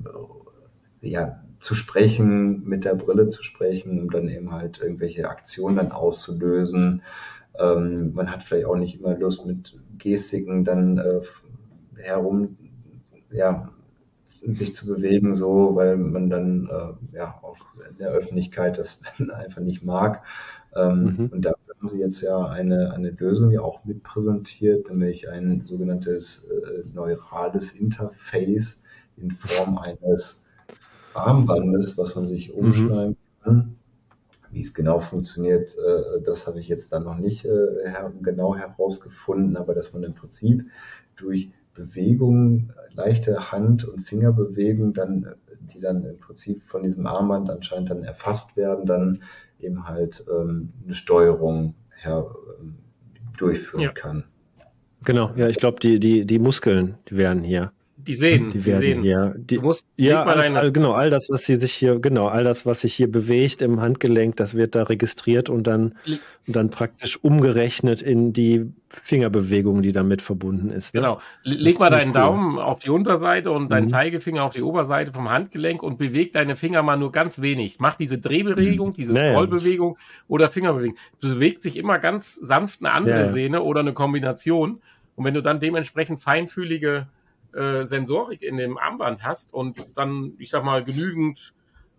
ja, zu sprechen, mit der Brille zu sprechen, um dann eben halt irgendwelche Aktionen dann auszulösen. Ähm, man hat vielleicht auch nicht immer Lust mit Gestiken dann äh, herum, ja, sich zu bewegen, so, weil man dann äh, ja auch in der Öffentlichkeit das dann einfach nicht mag. Ähm, Mhm. Und da haben sie jetzt ja eine, eine Lösung ja auch mit präsentiert, nämlich ein sogenanntes äh, neurales Interface in Form eines Armbandes, was man sich umschneiden kann. Wie es genau funktioniert, äh, das habe ich jetzt da noch nicht äh, her genau herausgefunden, aber dass man im Prinzip durch Bewegungen, leichte Hand- und Fingerbewegungen, dann, die dann im Prinzip von diesem Armband anscheinend dann erfasst werden, dann eben halt ähm, eine Steuerung her, ähm, durchführen Ja. kann. Genau, ja, ich glaube, die, die, die Muskeln, die werden hier. Die sehen, Die die, werden sehen. hier. Die, Du musst, ja, leg mal alles, deine, all, genau, all das, was hier sich hier, genau, all das, was sich hier bewegt im Handgelenk, das wird da registriert und dann, Le- und dann praktisch umgerechnet in die Fingerbewegung, die damit verbunden ist. Ne? Genau. Le- Das Leg ist mal ziemlich deinen cool. Daumen auf die Unterseite und deinen Mhm. Zeigefinger auf die Oberseite vom Handgelenk und beweg deine Finger mal nur ganz wenig. Mach diese Drehbewegung, diese Naja, Scrollbewegung oder Fingerbewegung. Bewegt sich immer ganz sanft eine andere Ja, ja. Sehne oder eine Kombination. Und wenn du dann dementsprechend feinfühlige äh, Sensorik in dem Armband hast und dann, ich sag mal, genügend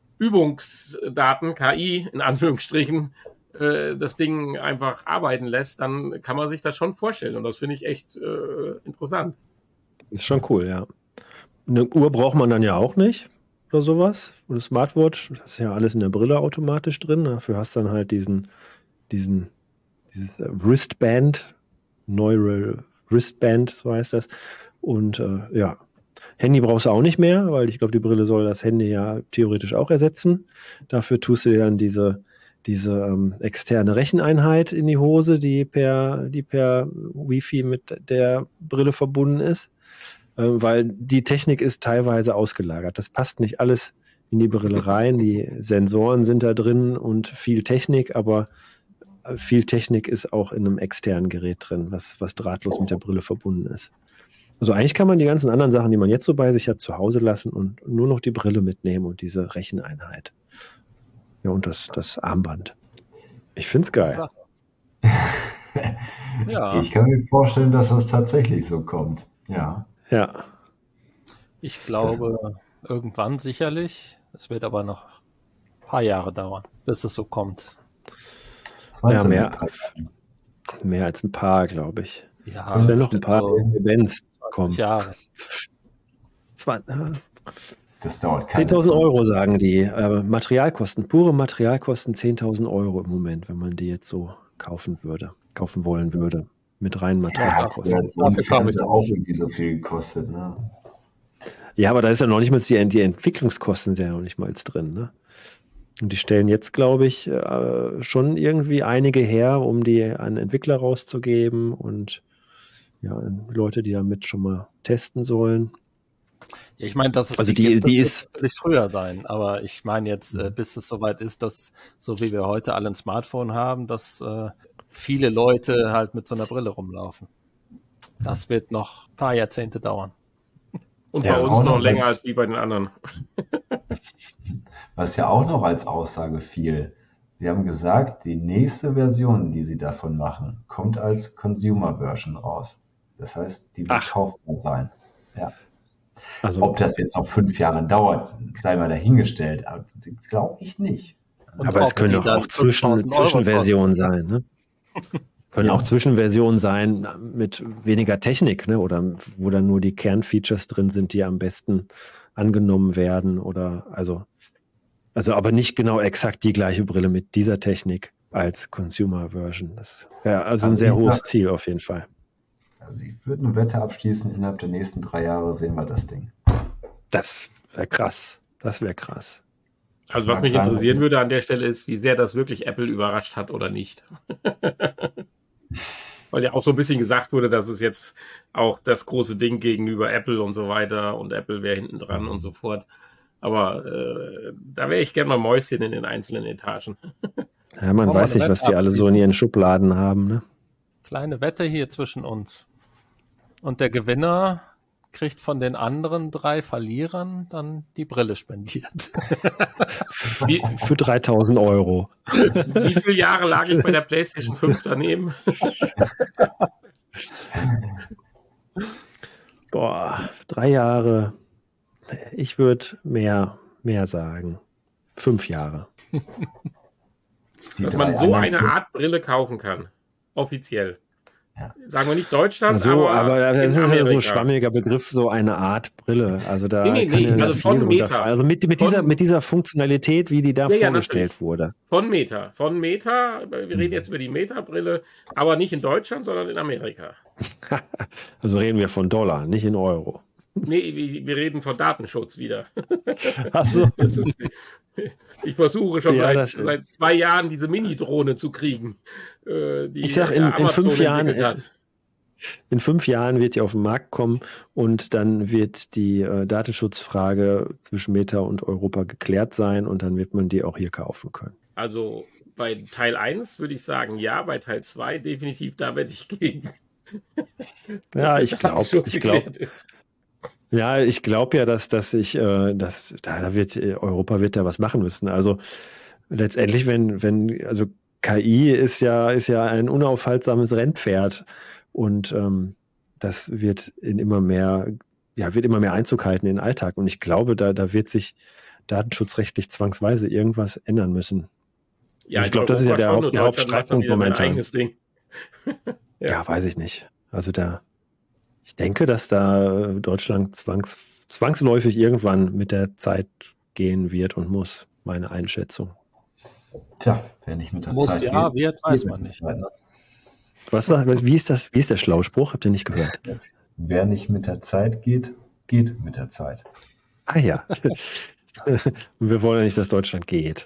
Übungsdaten, K I in Anführungsstrichen, äh, das Ding einfach arbeiten lässt, dann kann man sich das schon vorstellen. Und das finde ich echt äh, interessant. Ist schon cool, ja. Eine Uhr braucht man dann ja auch nicht oder sowas. Oder Smartwatch, das ist ja alles in der Brille automatisch drin. Dafür hast du dann halt diesen, diesen, dieses Wristband, Neural Wristband, so heißt das. Und äh, ja, Handy brauchst du auch nicht mehr, weil ich glaube, die Brille soll das Handy ja theoretisch auch ersetzen. Dafür tust du dir dann diese, diese ähm, externe Recheneinheit in die Hose, die per, die per Wi-Fi mit der Brille verbunden ist. Ähm, weil die Technik ist teilweise ausgelagert. Das passt nicht alles in die Brille rein. Die Sensoren sind da drin und viel Technik, aber viel Technik ist auch in einem externen Gerät drin, was, was drahtlos mit der Brille verbunden ist. Also eigentlich kann man die ganzen anderen Sachen, die man jetzt so bei sich hat, zu Hause lassen und nur noch die Brille mitnehmen und diese Recheneinheit. Ja, und das, das Armband. Ich finde es geil. Ja. Ich kann mir vorstellen, dass das tatsächlich so kommt. Ja. Ja. Ich glaube, irgendwann sicherlich. Es wird aber noch ein paar Jahre dauern, bis es so kommt. Ja, mehr, mehr als ein paar, glaube ich. Ja, es werden noch ein paar so Events kommen. Jahre. Das dauert keine zehntausend Euro, sagen die. Äh, Materialkosten, pure Materialkosten zehntausend Euro im Moment, wenn man die jetzt so kaufen würde, kaufen wollen würde. Mit reinen Materialkosten. Ja, so ungefähr ist auch irgendwie so viel gekostet, ne? Ja, aber da ist ja noch nicht mal die, die Entwicklungskosten sind ja noch nicht mal drin, ne? Und die stellen jetzt, glaube ich, äh, schon irgendwie einige her, um die an Entwickler rauszugeben und ja, Leute, die damit schon mal testen sollen. Ja, ich meine, dass es also die, gibt, die das ist natürlich früher sein, aber ich meine jetzt, äh, bis es soweit ist, dass, so wie wir heute alle ein Smartphone haben, dass äh, viele Leute halt mit so einer Brille rumlaufen. Das wird noch ein paar Jahrzehnte dauern. Und Ja, bei ist uns auch noch noch länger was- als wie bei den anderen. Was ja auch noch als Aussage fiel. Sie haben gesagt, die nächste Version, die Sie davon machen, kommt als Consumer-Version raus. Das heißt, die wird Ach. kaufbar sein. Ja. also Ob das jetzt noch fünf Jahre dauert, sei mal dahingestellt. Aber glaube ich nicht. Und aber es ob können die auch, dann auch Zwischen, fünftausend Euro Zwischenversionen sein, ne? Können Ja. auch Zwischenversionen sein mit weniger Technik, ne? Oder wo dann nur die Kernfeatures drin sind, die am besten angenommen werden oder also also aber nicht genau exakt die gleiche Brille mit dieser Technik als Consumer-Version. Das wäre also ein Also sehr ich hohes sag- Ziel auf jeden Fall. Also ich würde eine Wette abschließen, innerhalb der nächsten drei Jahre sehen wir das Ding. Das wäre krass. Das wäre krass. Also mag was mich sein, interessieren dass es- würde an der Stelle ist, wie sehr das wirklich Apple überrascht hat oder nicht. Weil ja auch so ein bisschen gesagt wurde, dass es jetzt auch das große Ding gegenüber Apple und so weiter und Apple wäre hinten dran und so fort. Aber äh, da wäre ich gerne mal Mäuschen in den einzelnen Etagen. Ja, man Wollen wir weiß eine nicht, was Wette die alle so in abschließen? ihren Schubladen haben, ne? Kleine Wette hier zwischen uns. Und der Gewinner kriegt von den anderen drei Verlierern dann die Brille spendiert. Wie, Für dreitausend Euro. wie viele Jahre lag ich bei der PlayStation fünf daneben? Boah, drei Jahre. Ich würde mehr, mehr sagen. Fünf Jahre. Die Dass drei man so anderen- eine Art Brille kaufen kann. Offiziell. Ja. Sagen wir nicht Deutschland, So, aber, aber das in ist ja so ein Amerika. schwammiger Begriff, so eine Art Brille. Also da Nee, nee, kann nee, ja also viel von drunter Meta. fallen. Also mit, mit, Von- dieser, mit dieser Funktionalität, wie die da Ja, ja, vorgestellt natürlich. wurde. Von Meta. Von Meta. Wir reden jetzt über die Meta-Brille, aber nicht in Deutschland, sondern in Amerika. Also reden wir von Dollar, nicht in Euro. Nee, wir wir reden von Datenschutz wieder. Achso. Das ist, ich versuche schon Ja, seit, das- seit zwei Jahren diese Mini-Drohne zu kriegen. äh, Die Ich sag, in- in Amazon fünf Jahren, entwickelt hat. In fünf Jahren wird die auf den Markt kommen und dann wird die äh, Datenschutzfrage zwischen Meta und Europa geklärt sein und dann wird man die auch hier kaufen können. Also bei Teil eins würde ich sagen ja, bei Teil zwei definitiv, da werde ich gegen. Ja, Dass ich der glaube, Datenschutz ich glaube, geklärt ist. ja, ich glaube ja, dass, dass ich, äh, dass da da wird äh, Europa wird da was machen müssen. Also letztendlich, wenn, wenn, also K I ist ja, ist ja ein unaufhaltsames Rennpferd und ähm, das wird in immer mehr, ja, wird immer mehr Einzug halten in den Alltag. Und ich glaube, da, da wird sich datenschutzrechtlich zwangsweise irgendwas ändern müssen. Ja, ich in glaub, das ist ja Europa der schon, Haupt- und der Deutschland macht dann Hauptstreitpunkt wieder sein momentan. eigenes Ding. Ja. Ja. weiß ich nicht. Also da, ich denke, dass da Deutschland zwangs, zwangsläufig irgendwann mit der Zeit gehen wird und muss, meine Einschätzung. Tja, wer nicht mit der Muss Zeit ja, geht, wird, weiß geht man mit nicht. der Zeit, ne? Was, sagt- wie ist das, wie ist der Schlauspruch? Habt ihr nicht gehört? Wer nicht mit der Zeit geht, geht mit der Zeit. Ah ja. Und wir wollen ja nicht, dass Deutschland geht.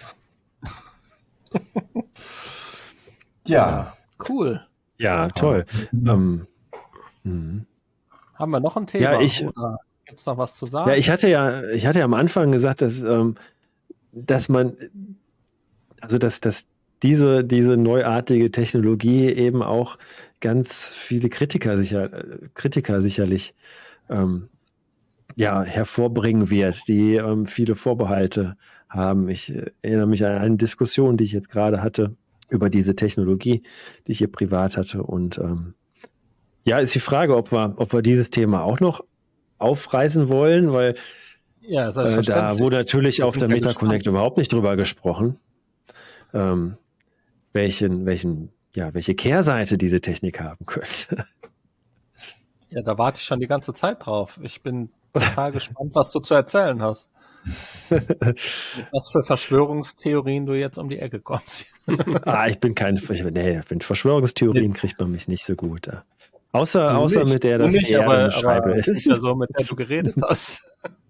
Ja, Cool. Ja, toll. Ähm, mhm. Haben wir noch ein Thema? Ja, ich- Oder gibt es noch was zu sagen? Ja, ich hatte ja, ich hatte ja am Anfang gesagt, dass, ähm, dass man, also dass, dass diese, diese neuartige Technologie eben auch ganz viele Kritiker, sicher, Kritiker sicherlich ähm, ja, hervorbringen wird, die ähm, viele Vorbehalte haben. Ich äh, erinnere mich an eine Diskussion, die ich jetzt gerade hatte über diese Technologie, die ich hier privat hatte. Und ähm, ja, ist die Frage, ob wir, ob wir dieses Thema auch noch aufreißen wollen, weil Ja, äh, da wurde natürlich Wir auf sind der ja MetaConnect gespannt. überhaupt nicht drüber gesprochen, ähm, welchen, welchen, ja, welche Kehrseite diese Technik haben könnte. Ja, da warte ich schon die ganze Zeit drauf. Ich bin total gespannt, was du zu erzählen hast. Mit was für Verschwörungstheorien du jetzt um die Ecke kommst. Ah, ich bin kein, ich, nee, mit Verschwörungstheorien kriegt man mich nicht so gut. Ja. Außer, Du außer nicht, mit der du das nicht, die Erde aber, eine Scheibe aber ist. die Person, mit der du geredet hast.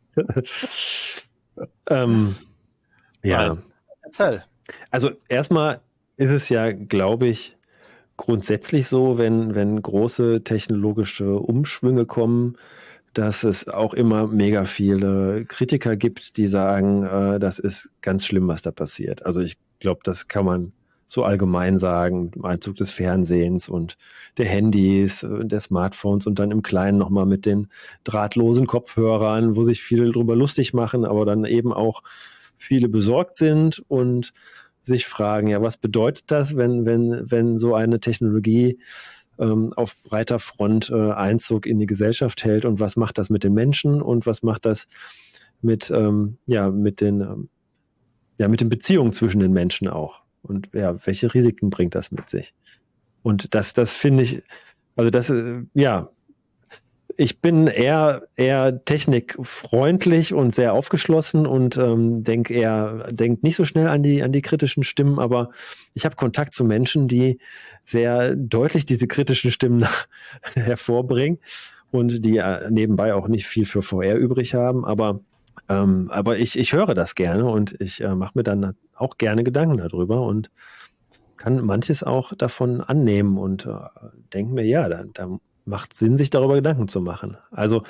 ähm, ja, Nein. Erzähl. also erstmal ist es ja, glaube ich, grundsätzlich so, wenn, wenn große technologische Umschwünge kommen, dass es auch immer mega viele Kritiker gibt, die sagen, äh, das ist ganz schlimm, was da passiert. Also ich glaube, das kann man so allgemein sagen, im Einzug des Fernsehens und der Handys, äh, der Smartphones und dann im Kleinen nochmal mit den drahtlosen Kopfhörern, wo sich viele drüber lustig machen, aber dann eben auch viele besorgt sind und sich fragen, ja, was bedeutet das, wenn, wenn, wenn so eine Technologie ähm, auf breiter Front äh, Einzug in die Gesellschaft hält und was macht das mit den Menschen und was macht das mit, ähm, ja, mit den, ähm, ja, mit den Beziehungen zwischen den Menschen auch und ja, welche Risiken bringt das mit sich? Und das, das finde ich, also das, äh, ja, ich bin eher, eher technikfreundlich und sehr aufgeschlossen und ähm, denke eher, denk nicht so schnell an die, an die kritischen Stimmen, aber ich habe Kontakt zu Menschen, die sehr deutlich diese kritischen Stimmen hervorbringen und die äh, nebenbei auch nicht viel für V R übrig haben, aber, ähm, aber ich, ich höre das gerne und ich äh, mache mir dann auch gerne Gedanken darüber und kann manches auch davon annehmen und äh, denke mir, ja, da, da macht Sinn, sich darüber Gedanken zu machen. Also,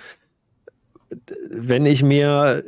wenn ich mir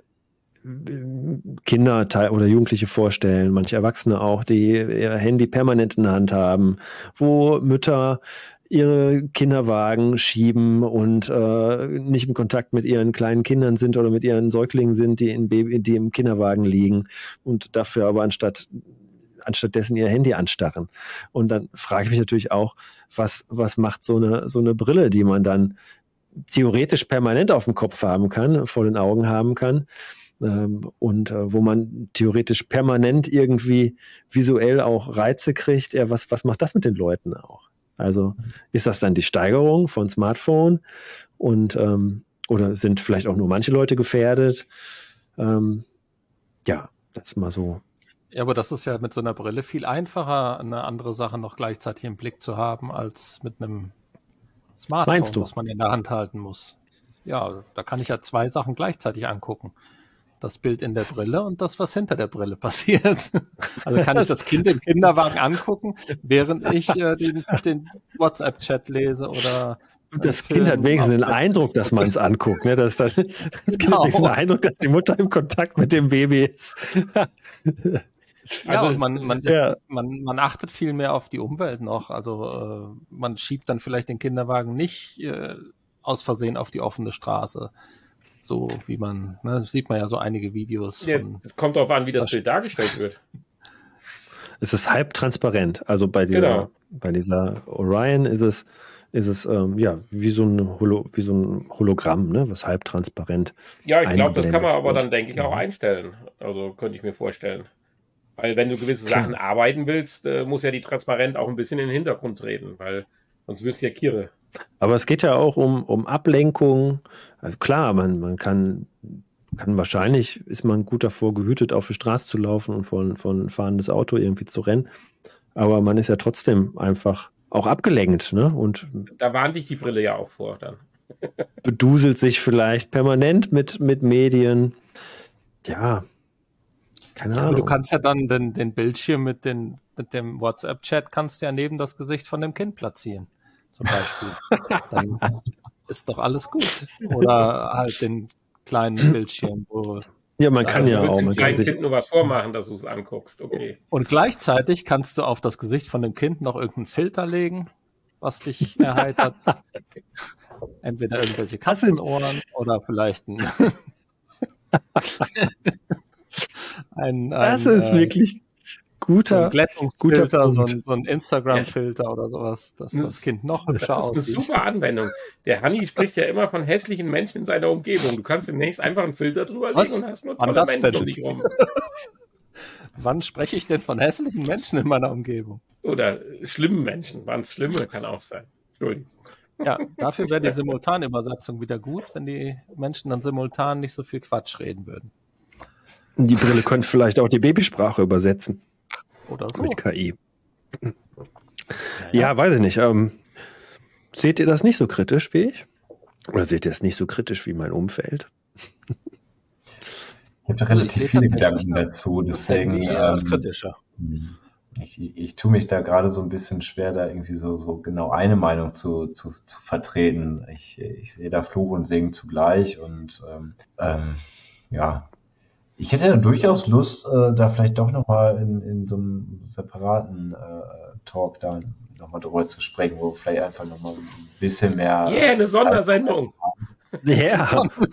Kinder oder Jugendliche vorstellen, manche Erwachsene auch, die ihr Handy permanent in der Hand haben, wo Mütter ihre Kinderwagen schieben und äh, nicht im Kontakt mit ihren kleinen Kindern sind oder mit ihren Säuglingen sind, die, in Baby, die im Kinderwagen liegen und dafür aber anstatt anstattdessen ihr Handy anstarren. Und dann frage ich mich natürlich auch, was, was macht so eine, so eine Brille, die man dann theoretisch permanent auf dem Kopf haben kann, vor den Augen haben kann, ähm, und äh, wo man theoretisch permanent irgendwie visuell auch Reize kriegt. Ja, was, was macht das mit den Leuten auch? Also ist das dann die Steigerung von Smartphone und ähm, oder sind vielleicht auch nur manche Leute gefährdet? Ähm, ja, das ist mal so. Ja, aber das ist ja mit so einer Brille viel einfacher, eine andere Sache noch gleichzeitig im Blick zu haben, als mit einem Smartphone, Meinst du? was man in der Hand halten muss. Ja, da kann ich ja zwei Sachen gleichzeitig angucken. Das Bild in der Brille und das, was hinter der Brille passiert. Also kann ich das Kind im Kinderwagen angucken, während ich äh, den, den WhatsApp-Chat lese oder das Kind hat wenigstens den Eindruck, dass man es anguckt. Ne? Das, das Kind Genau. hat wenigstens den Eindruck, dass die Mutter im Kontakt mit dem Baby ist. Ja, Also und es- man, man, es- ist, ja. man, man achtet viel mehr auf die Umwelt noch. Also äh, man schiebt dann vielleicht den Kinderwagen nicht äh, aus Versehen auf die offene Straße. So wie man, ne, das sieht man ja so einige Videos Ja, von. es kommt darauf an, wie das Bild dargestellt wird. Es ist halb transparent. Also bei dieser, Genau. bei dieser Orion ist es, ist es ähm, ja, wie so ein, Holo, wie so ein Hologramm, ne? Was halb transparent. Ja, ich glaube, das kann man eingeblendet aber wird. dann, denke ich, auch Mhm. einstellen. Also könnte ich mir vorstellen. Weil wenn du gewisse Klar. Sachen arbeiten willst, äh, muss ja die Transparent auch ein bisschen in den Hintergrund treten, weil sonst wirst du ja kirre. Aber es geht ja auch um, um Ablenkung. Also klar, man, man kann, kann wahrscheinlich, ist man gut davor gehütet, auf die Straße zu laufen und von, von ein fahrendes Auto irgendwie zu rennen. Aber man ist ja trotzdem einfach auch abgelenkt, ne? Und Da warnt dich die Brille ja auch vor dann. beduselt sich vielleicht permanent mit, mit Medien. Ja, keine Ja, Ahnung. aber du kannst ja dann den, den Bildschirm mit, den, mit dem WhatsApp-Chat kannst du ja neben das Gesicht von dem Kind platzieren. Zum Beispiel. Dann ist doch alles gut. Oder halt den kleinen Bildschirm, wo Ja, man kann also, ja du willst auch. dem Man kann kleinen sich, Kind nur was vormachen, dass du es anguckst. Okay. Und gleichzeitig kannst du auf das Gesicht von dem Kind noch irgendeinen Filter legen, was dich erheitert. Entweder irgendwelche Katzenohren oder vielleicht ein, ein, ein das ist äh, wirklich so ein guter, guter Glättungsfilter, so Punkt. ein, so ein Instagram-Filter oder sowas, dass das Kind noch Das hübscher ist eine aussieht. super Anwendung. Der Hanni spricht ja immer von hässlichen Menschen in seiner Umgebung. Du kannst demnächst einfach einen Filter drüber Was? legen und hast nur Wann tolle das Menschen denn? um dich rum. Wann spreche ich denn von hässlichen Menschen in meiner Umgebung? Oder schlimmen Menschen. Waren es schlimme? Kann auch sein. Entschuldigung. Ja, dafür wäre die Simultanübersetzung wieder gut, wenn die Menschen dann simultan nicht so viel Quatsch reden würden. Die Brille könnte vielleicht auch die Babysprache übersetzen. Oder so. Mit K I. Ja, ja, weiß ich nicht. Ähm, seht ihr das nicht so kritisch wie ich? Oder seht ihr es nicht so kritisch wie mein Umfeld? Ich habe da Also ich relativ sehe viele tatsächlich Gedanken das- dazu, Das fällt deswegen mir eher als ähm, kritischer. ich, ich, ich tue mich da gerade so ein bisschen schwer, da irgendwie so, so genau eine Meinung zu, zu, zu vertreten. Ich, ich sehe da Fluch und Segen zugleich und ähm, ähm, ja, ich hätte da durchaus Lust, äh, da vielleicht doch nochmal in, in so einem separaten äh, Talk da nochmal drüber zu sprechen, wo vielleicht einfach nochmal ein bisschen mehr... Yeah, eine Sondersendung. Ja,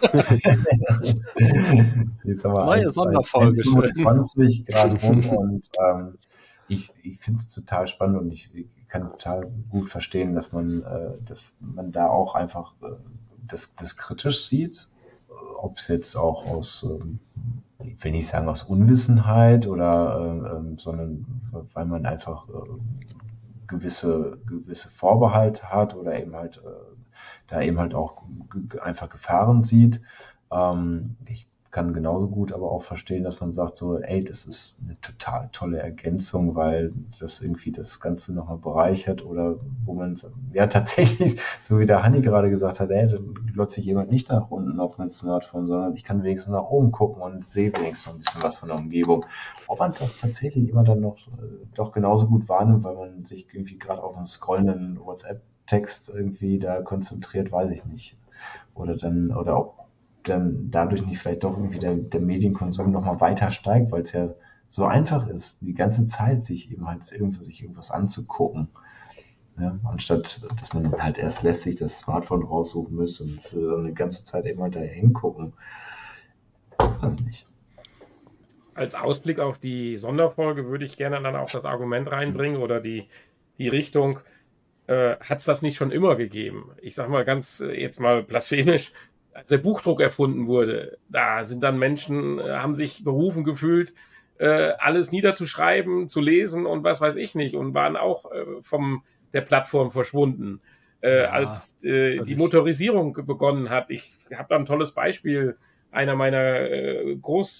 Jetzt haben wir Neue eins- Sonderfolge, schön. fünfundzwanzig Grad rum und ähm, ich, ich finde es total spannend und ich, ich kann total gut verstehen, dass man, äh, dass man da auch einfach äh, das, das kritisch sieht, ob es jetzt auch aus, ähm, ich will nicht sagen aus Unwissenheit oder, äh, ähm, sondern weil man einfach äh, gewisse, gewisse Vorbehalte hat oder eben halt äh, da eben halt auch g- einfach Gefahren sieht. Ähm, ich kann genauso gut aber auch verstehen, dass man sagt so, ey, das ist eine total tolle Ergänzung, weil das irgendwie das Ganze nochmal bereichert oder wo man es, ja tatsächlich, so wie der Hanni gerade gesagt hat, ey, dann glotzt sich jemand nicht nach unten auf mein Smartphone, sondern ich kann wenigstens nach oben gucken und sehe wenigstens noch ein bisschen was von der Umgebung. Ob man das tatsächlich immer dann noch äh, doch genauso gut wahrnimmt, weil man sich irgendwie gerade auf einen scrollenden WhatsApp-Text irgendwie da konzentriert, weiß ich nicht. Oder dann, oder ob dann dadurch nicht vielleicht doch irgendwie der, der Medienkonsum nochmal weiter steigt, weil es ja so einfach ist, die ganze Zeit sich eben halt irgendwas, sich irgendwas anzugucken. Ja, anstatt, dass man halt erst lässt sich das Smartphone raussuchen müsste und für eine ganze Zeit eben halt da hingucken. Weiß ich nicht. Als Ausblick auf die Sonderfolge würde ich gerne dann auch das Argument reinbringen oder die, die Richtung, äh, hat es das nicht schon immer gegeben? Ich sag mal ganz, äh, jetzt mal blasphemisch, als der Buchdruck erfunden wurde, da sind dann Menschen, äh, haben sich berufen gefühlt, äh, alles niederzuschreiben, zu lesen und was weiß ich nicht und waren auch äh, vom der Plattform verschwunden. Äh, Ja, als äh, die natürlich. Motorisierung begonnen hat, ich habe da ein tolles Beispiel, einer meiner äh,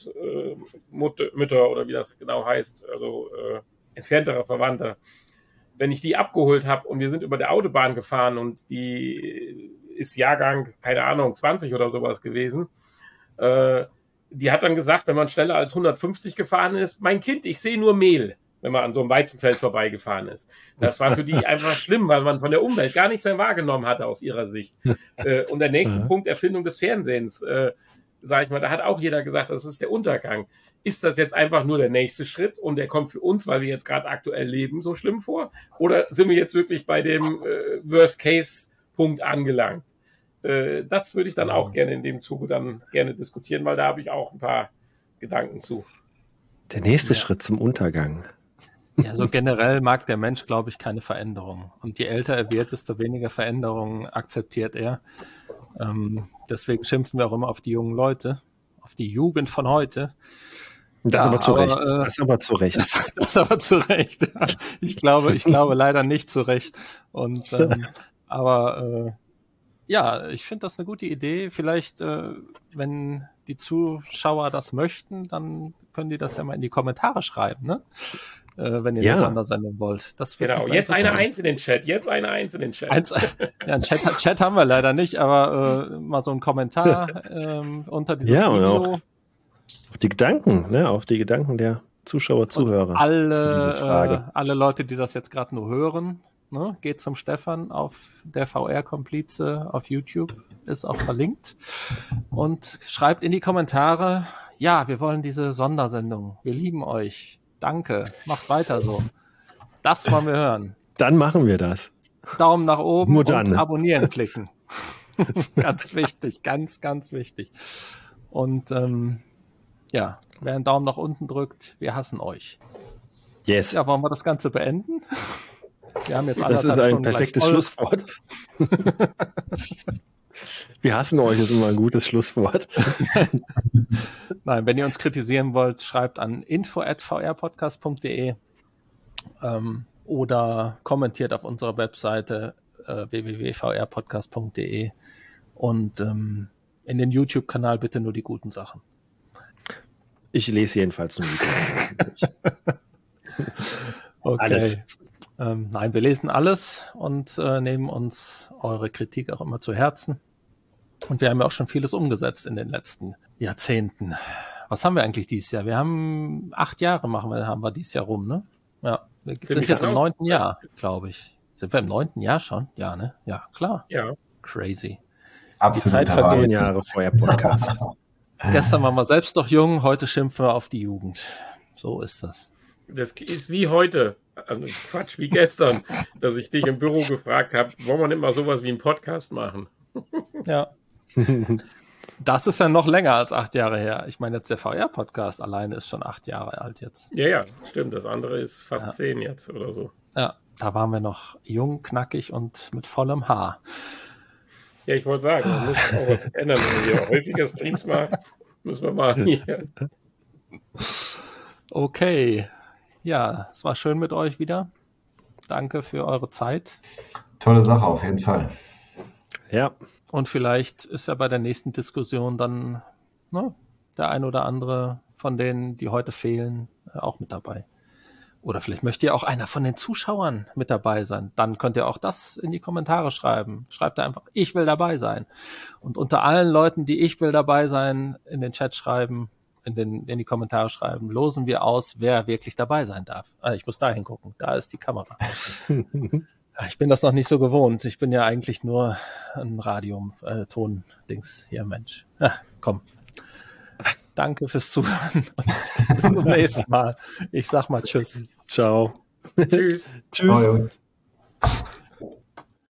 Großmütter oder wie das genau heißt, also äh, entfernterer Verwandter, wenn ich die abgeholt habe und wir sind über der Autobahn gefahren und die ist Jahrgang, keine Ahnung, zwanzig oder sowas gewesen, äh, die hat dann gesagt, wenn man schneller als hundertfünfzig gefahren ist, mein Kind, ich sehe nur Mehl, wenn man an so einem Weizenfeld vorbeigefahren ist. Das war für die einfach schlimm, weil man von der Umwelt gar nichts mehr wahrgenommen hatte aus ihrer Sicht. Äh, und der nächste Ja. Punkt, Erfindung des Fernsehens, äh, sag ich mal, da hat auch jeder gesagt, das ist der Untergang. Ist das jetzt einfach nur der nächste Schritt und der kommt für uns, weil wir jetzt gerade aktuell leben, so schlimm vor? Oder sind wir jetzt wirklich bei dem äh, Worst-Case-Punkt angelangt? Äh, das würde ich dann auch gerne in dem Zuge dann gerne diskutieren, weil da habe ich auch ein paar Gedanken zu. Der nächste Ja. Schritt zum Untergang. Ja, so generell mag der Mensch, glaube ich, keine Veränderung. Und je älter er wird, desto weniger Veränderungen akzeptiert er. Ähm, deswegen schimpfen wir auch immer auf die jungen Leute, auf die Jugend von heute. Das Ja, aber zu aber, Recht. äh, Das aber zu Recht. Das, das aber zu Recht. Ich glaube, ich glaube leider nicht zu Recht. Und ähm, aber äh, ja, ich finde das eine gute Idee. Vielleicht, äh, wenn die Zuschauer das möchten, dann können die das ja mal in die Kommentare schreiben, ne? Äh, wenn ihr Ja. eine Sondersendung wollt. Das wird Genau, mich mal jetzt eine interessieren. Eins in den Chat, jetzt eine Eins in den Chat. Eins, ja, einen Chat, Chat haben wir leider nicht, aber äh, mal so einen Kommentar ähm, unter dieses Ja, und Video. auch Auch die Gedanken, ne? Auch die Gedanken der Zuschauer, Zuhörer zu Alle, dieser Frage. äh, alle Leute, die das jetzt gerade nur hören, ne, geht zum Stefan auf der V R-Komplize auf YouTube, ist auch verlinkt. Und schreibt in die Kommentare, ja, wir wollen diese Sondersendung. Wir lieben euch. Danke. Macht weiter so. Das wollen wir hören. Dann machen wir das. Daumen nach oben Nur dann. und abonnieren klicken. Ganz wichtig, ganz, ganz wichtig. Und ähm, ja, wer einen Daumen nach unten drückt, wir hassen euch. Yes. Ja, wollen wir das Ganze beenden? Wir haben jetzt Das ist ein perfektes Schlusswort. Wir hassen euch, ist immer ein gutes Schlusswort. Nein, wenn ihr uns kritisieren wollt, schreibt an info at v r podcast punkt d e ähm, oder kommentiert auf unserer Webseite äh, w w w punkt v r podcast punkt d e und ähm, in den YouTube-Kanal bitte nur die guten Sachen. Ich lese jedenfalls nur die guten Sachen. Okay. Alles. Ähm, nein, wir lesen alles und äh, nehmen uns eure Kritik auch immer zu Herzen. Und wir haben ja auch schon vieles umgesetzt in den letzten Jahrzehnten. Was haben wir eigentlich dieses Jahr? Wir haben acht Jahre machen wir, haben wir dieses Jahr rum, ne? Ja, wir sind, sind jetzt im neunten Jahr, glaube ich. Sind wir im neunten Jahr schon? Ja, ne? Ja, klar. Ja. Crazy. Absolut. Die Zeit vergeht. Jahre vorher Podcast. Gestern waren wir selbst noch jung, heute schimpfen wir auf die Jugend. So ist das. Das ist wie heute. Also Quatsch, wie gestern, dass ich dich im Büro gefragt habe, wollen wir nicht mal sowas wie einen Podcast machen? Ja. Das ist ja noch länger als acht Jahre her. Ich meine, jetzt der V R-Podcast alleine ist schon acht Jahre alt jetzt. Ja, ja, stimmt. Das andere ist fast ja. zehn jetzt oder so. Ja, da waren wir noch jung, knackig und mit vollem Haar. Ja, ich wollte sagen, wir müssen auch was ändern. Wenn wir häufiger Streams machen, müssen wir mal hier. Okay. Ja, es war schön mit euch wieder. Danke für eure Zeit. Tolle Sache, auf jeden Fall. Ja. Und vielleicht ist ja bei der nächsten Diskussion dann ne, der ein oder andere von denen, die heute fehlen, auch mit dabei. Oder vielleicht möchte ja auch einer von den Zuschauern mit dabei sein. Dann könnt ihr auch das in die Kommentare schreiben. Schreibt da einfach, ich will dabei sein. Und unter allen Leuten, die ich will dabei sein, in den Chat schreiben, in, den, in die Kommentare schreiben, losen wir aus, wer wirklich dabei sein darf. Ah, ich muss da hingucken, da ist die Kamera. Ich bin das noch nicht so gewohnt. Ich bin ja eigentlich nur ein Radium-Ton-Dings hier, Mensch. Ja, komm. Danke fürs Zuhören und bis zum nächsten Mal. Ich sag mal Tschüss. Ciao. Tschüss. Tschüss. Ciao, Jungs.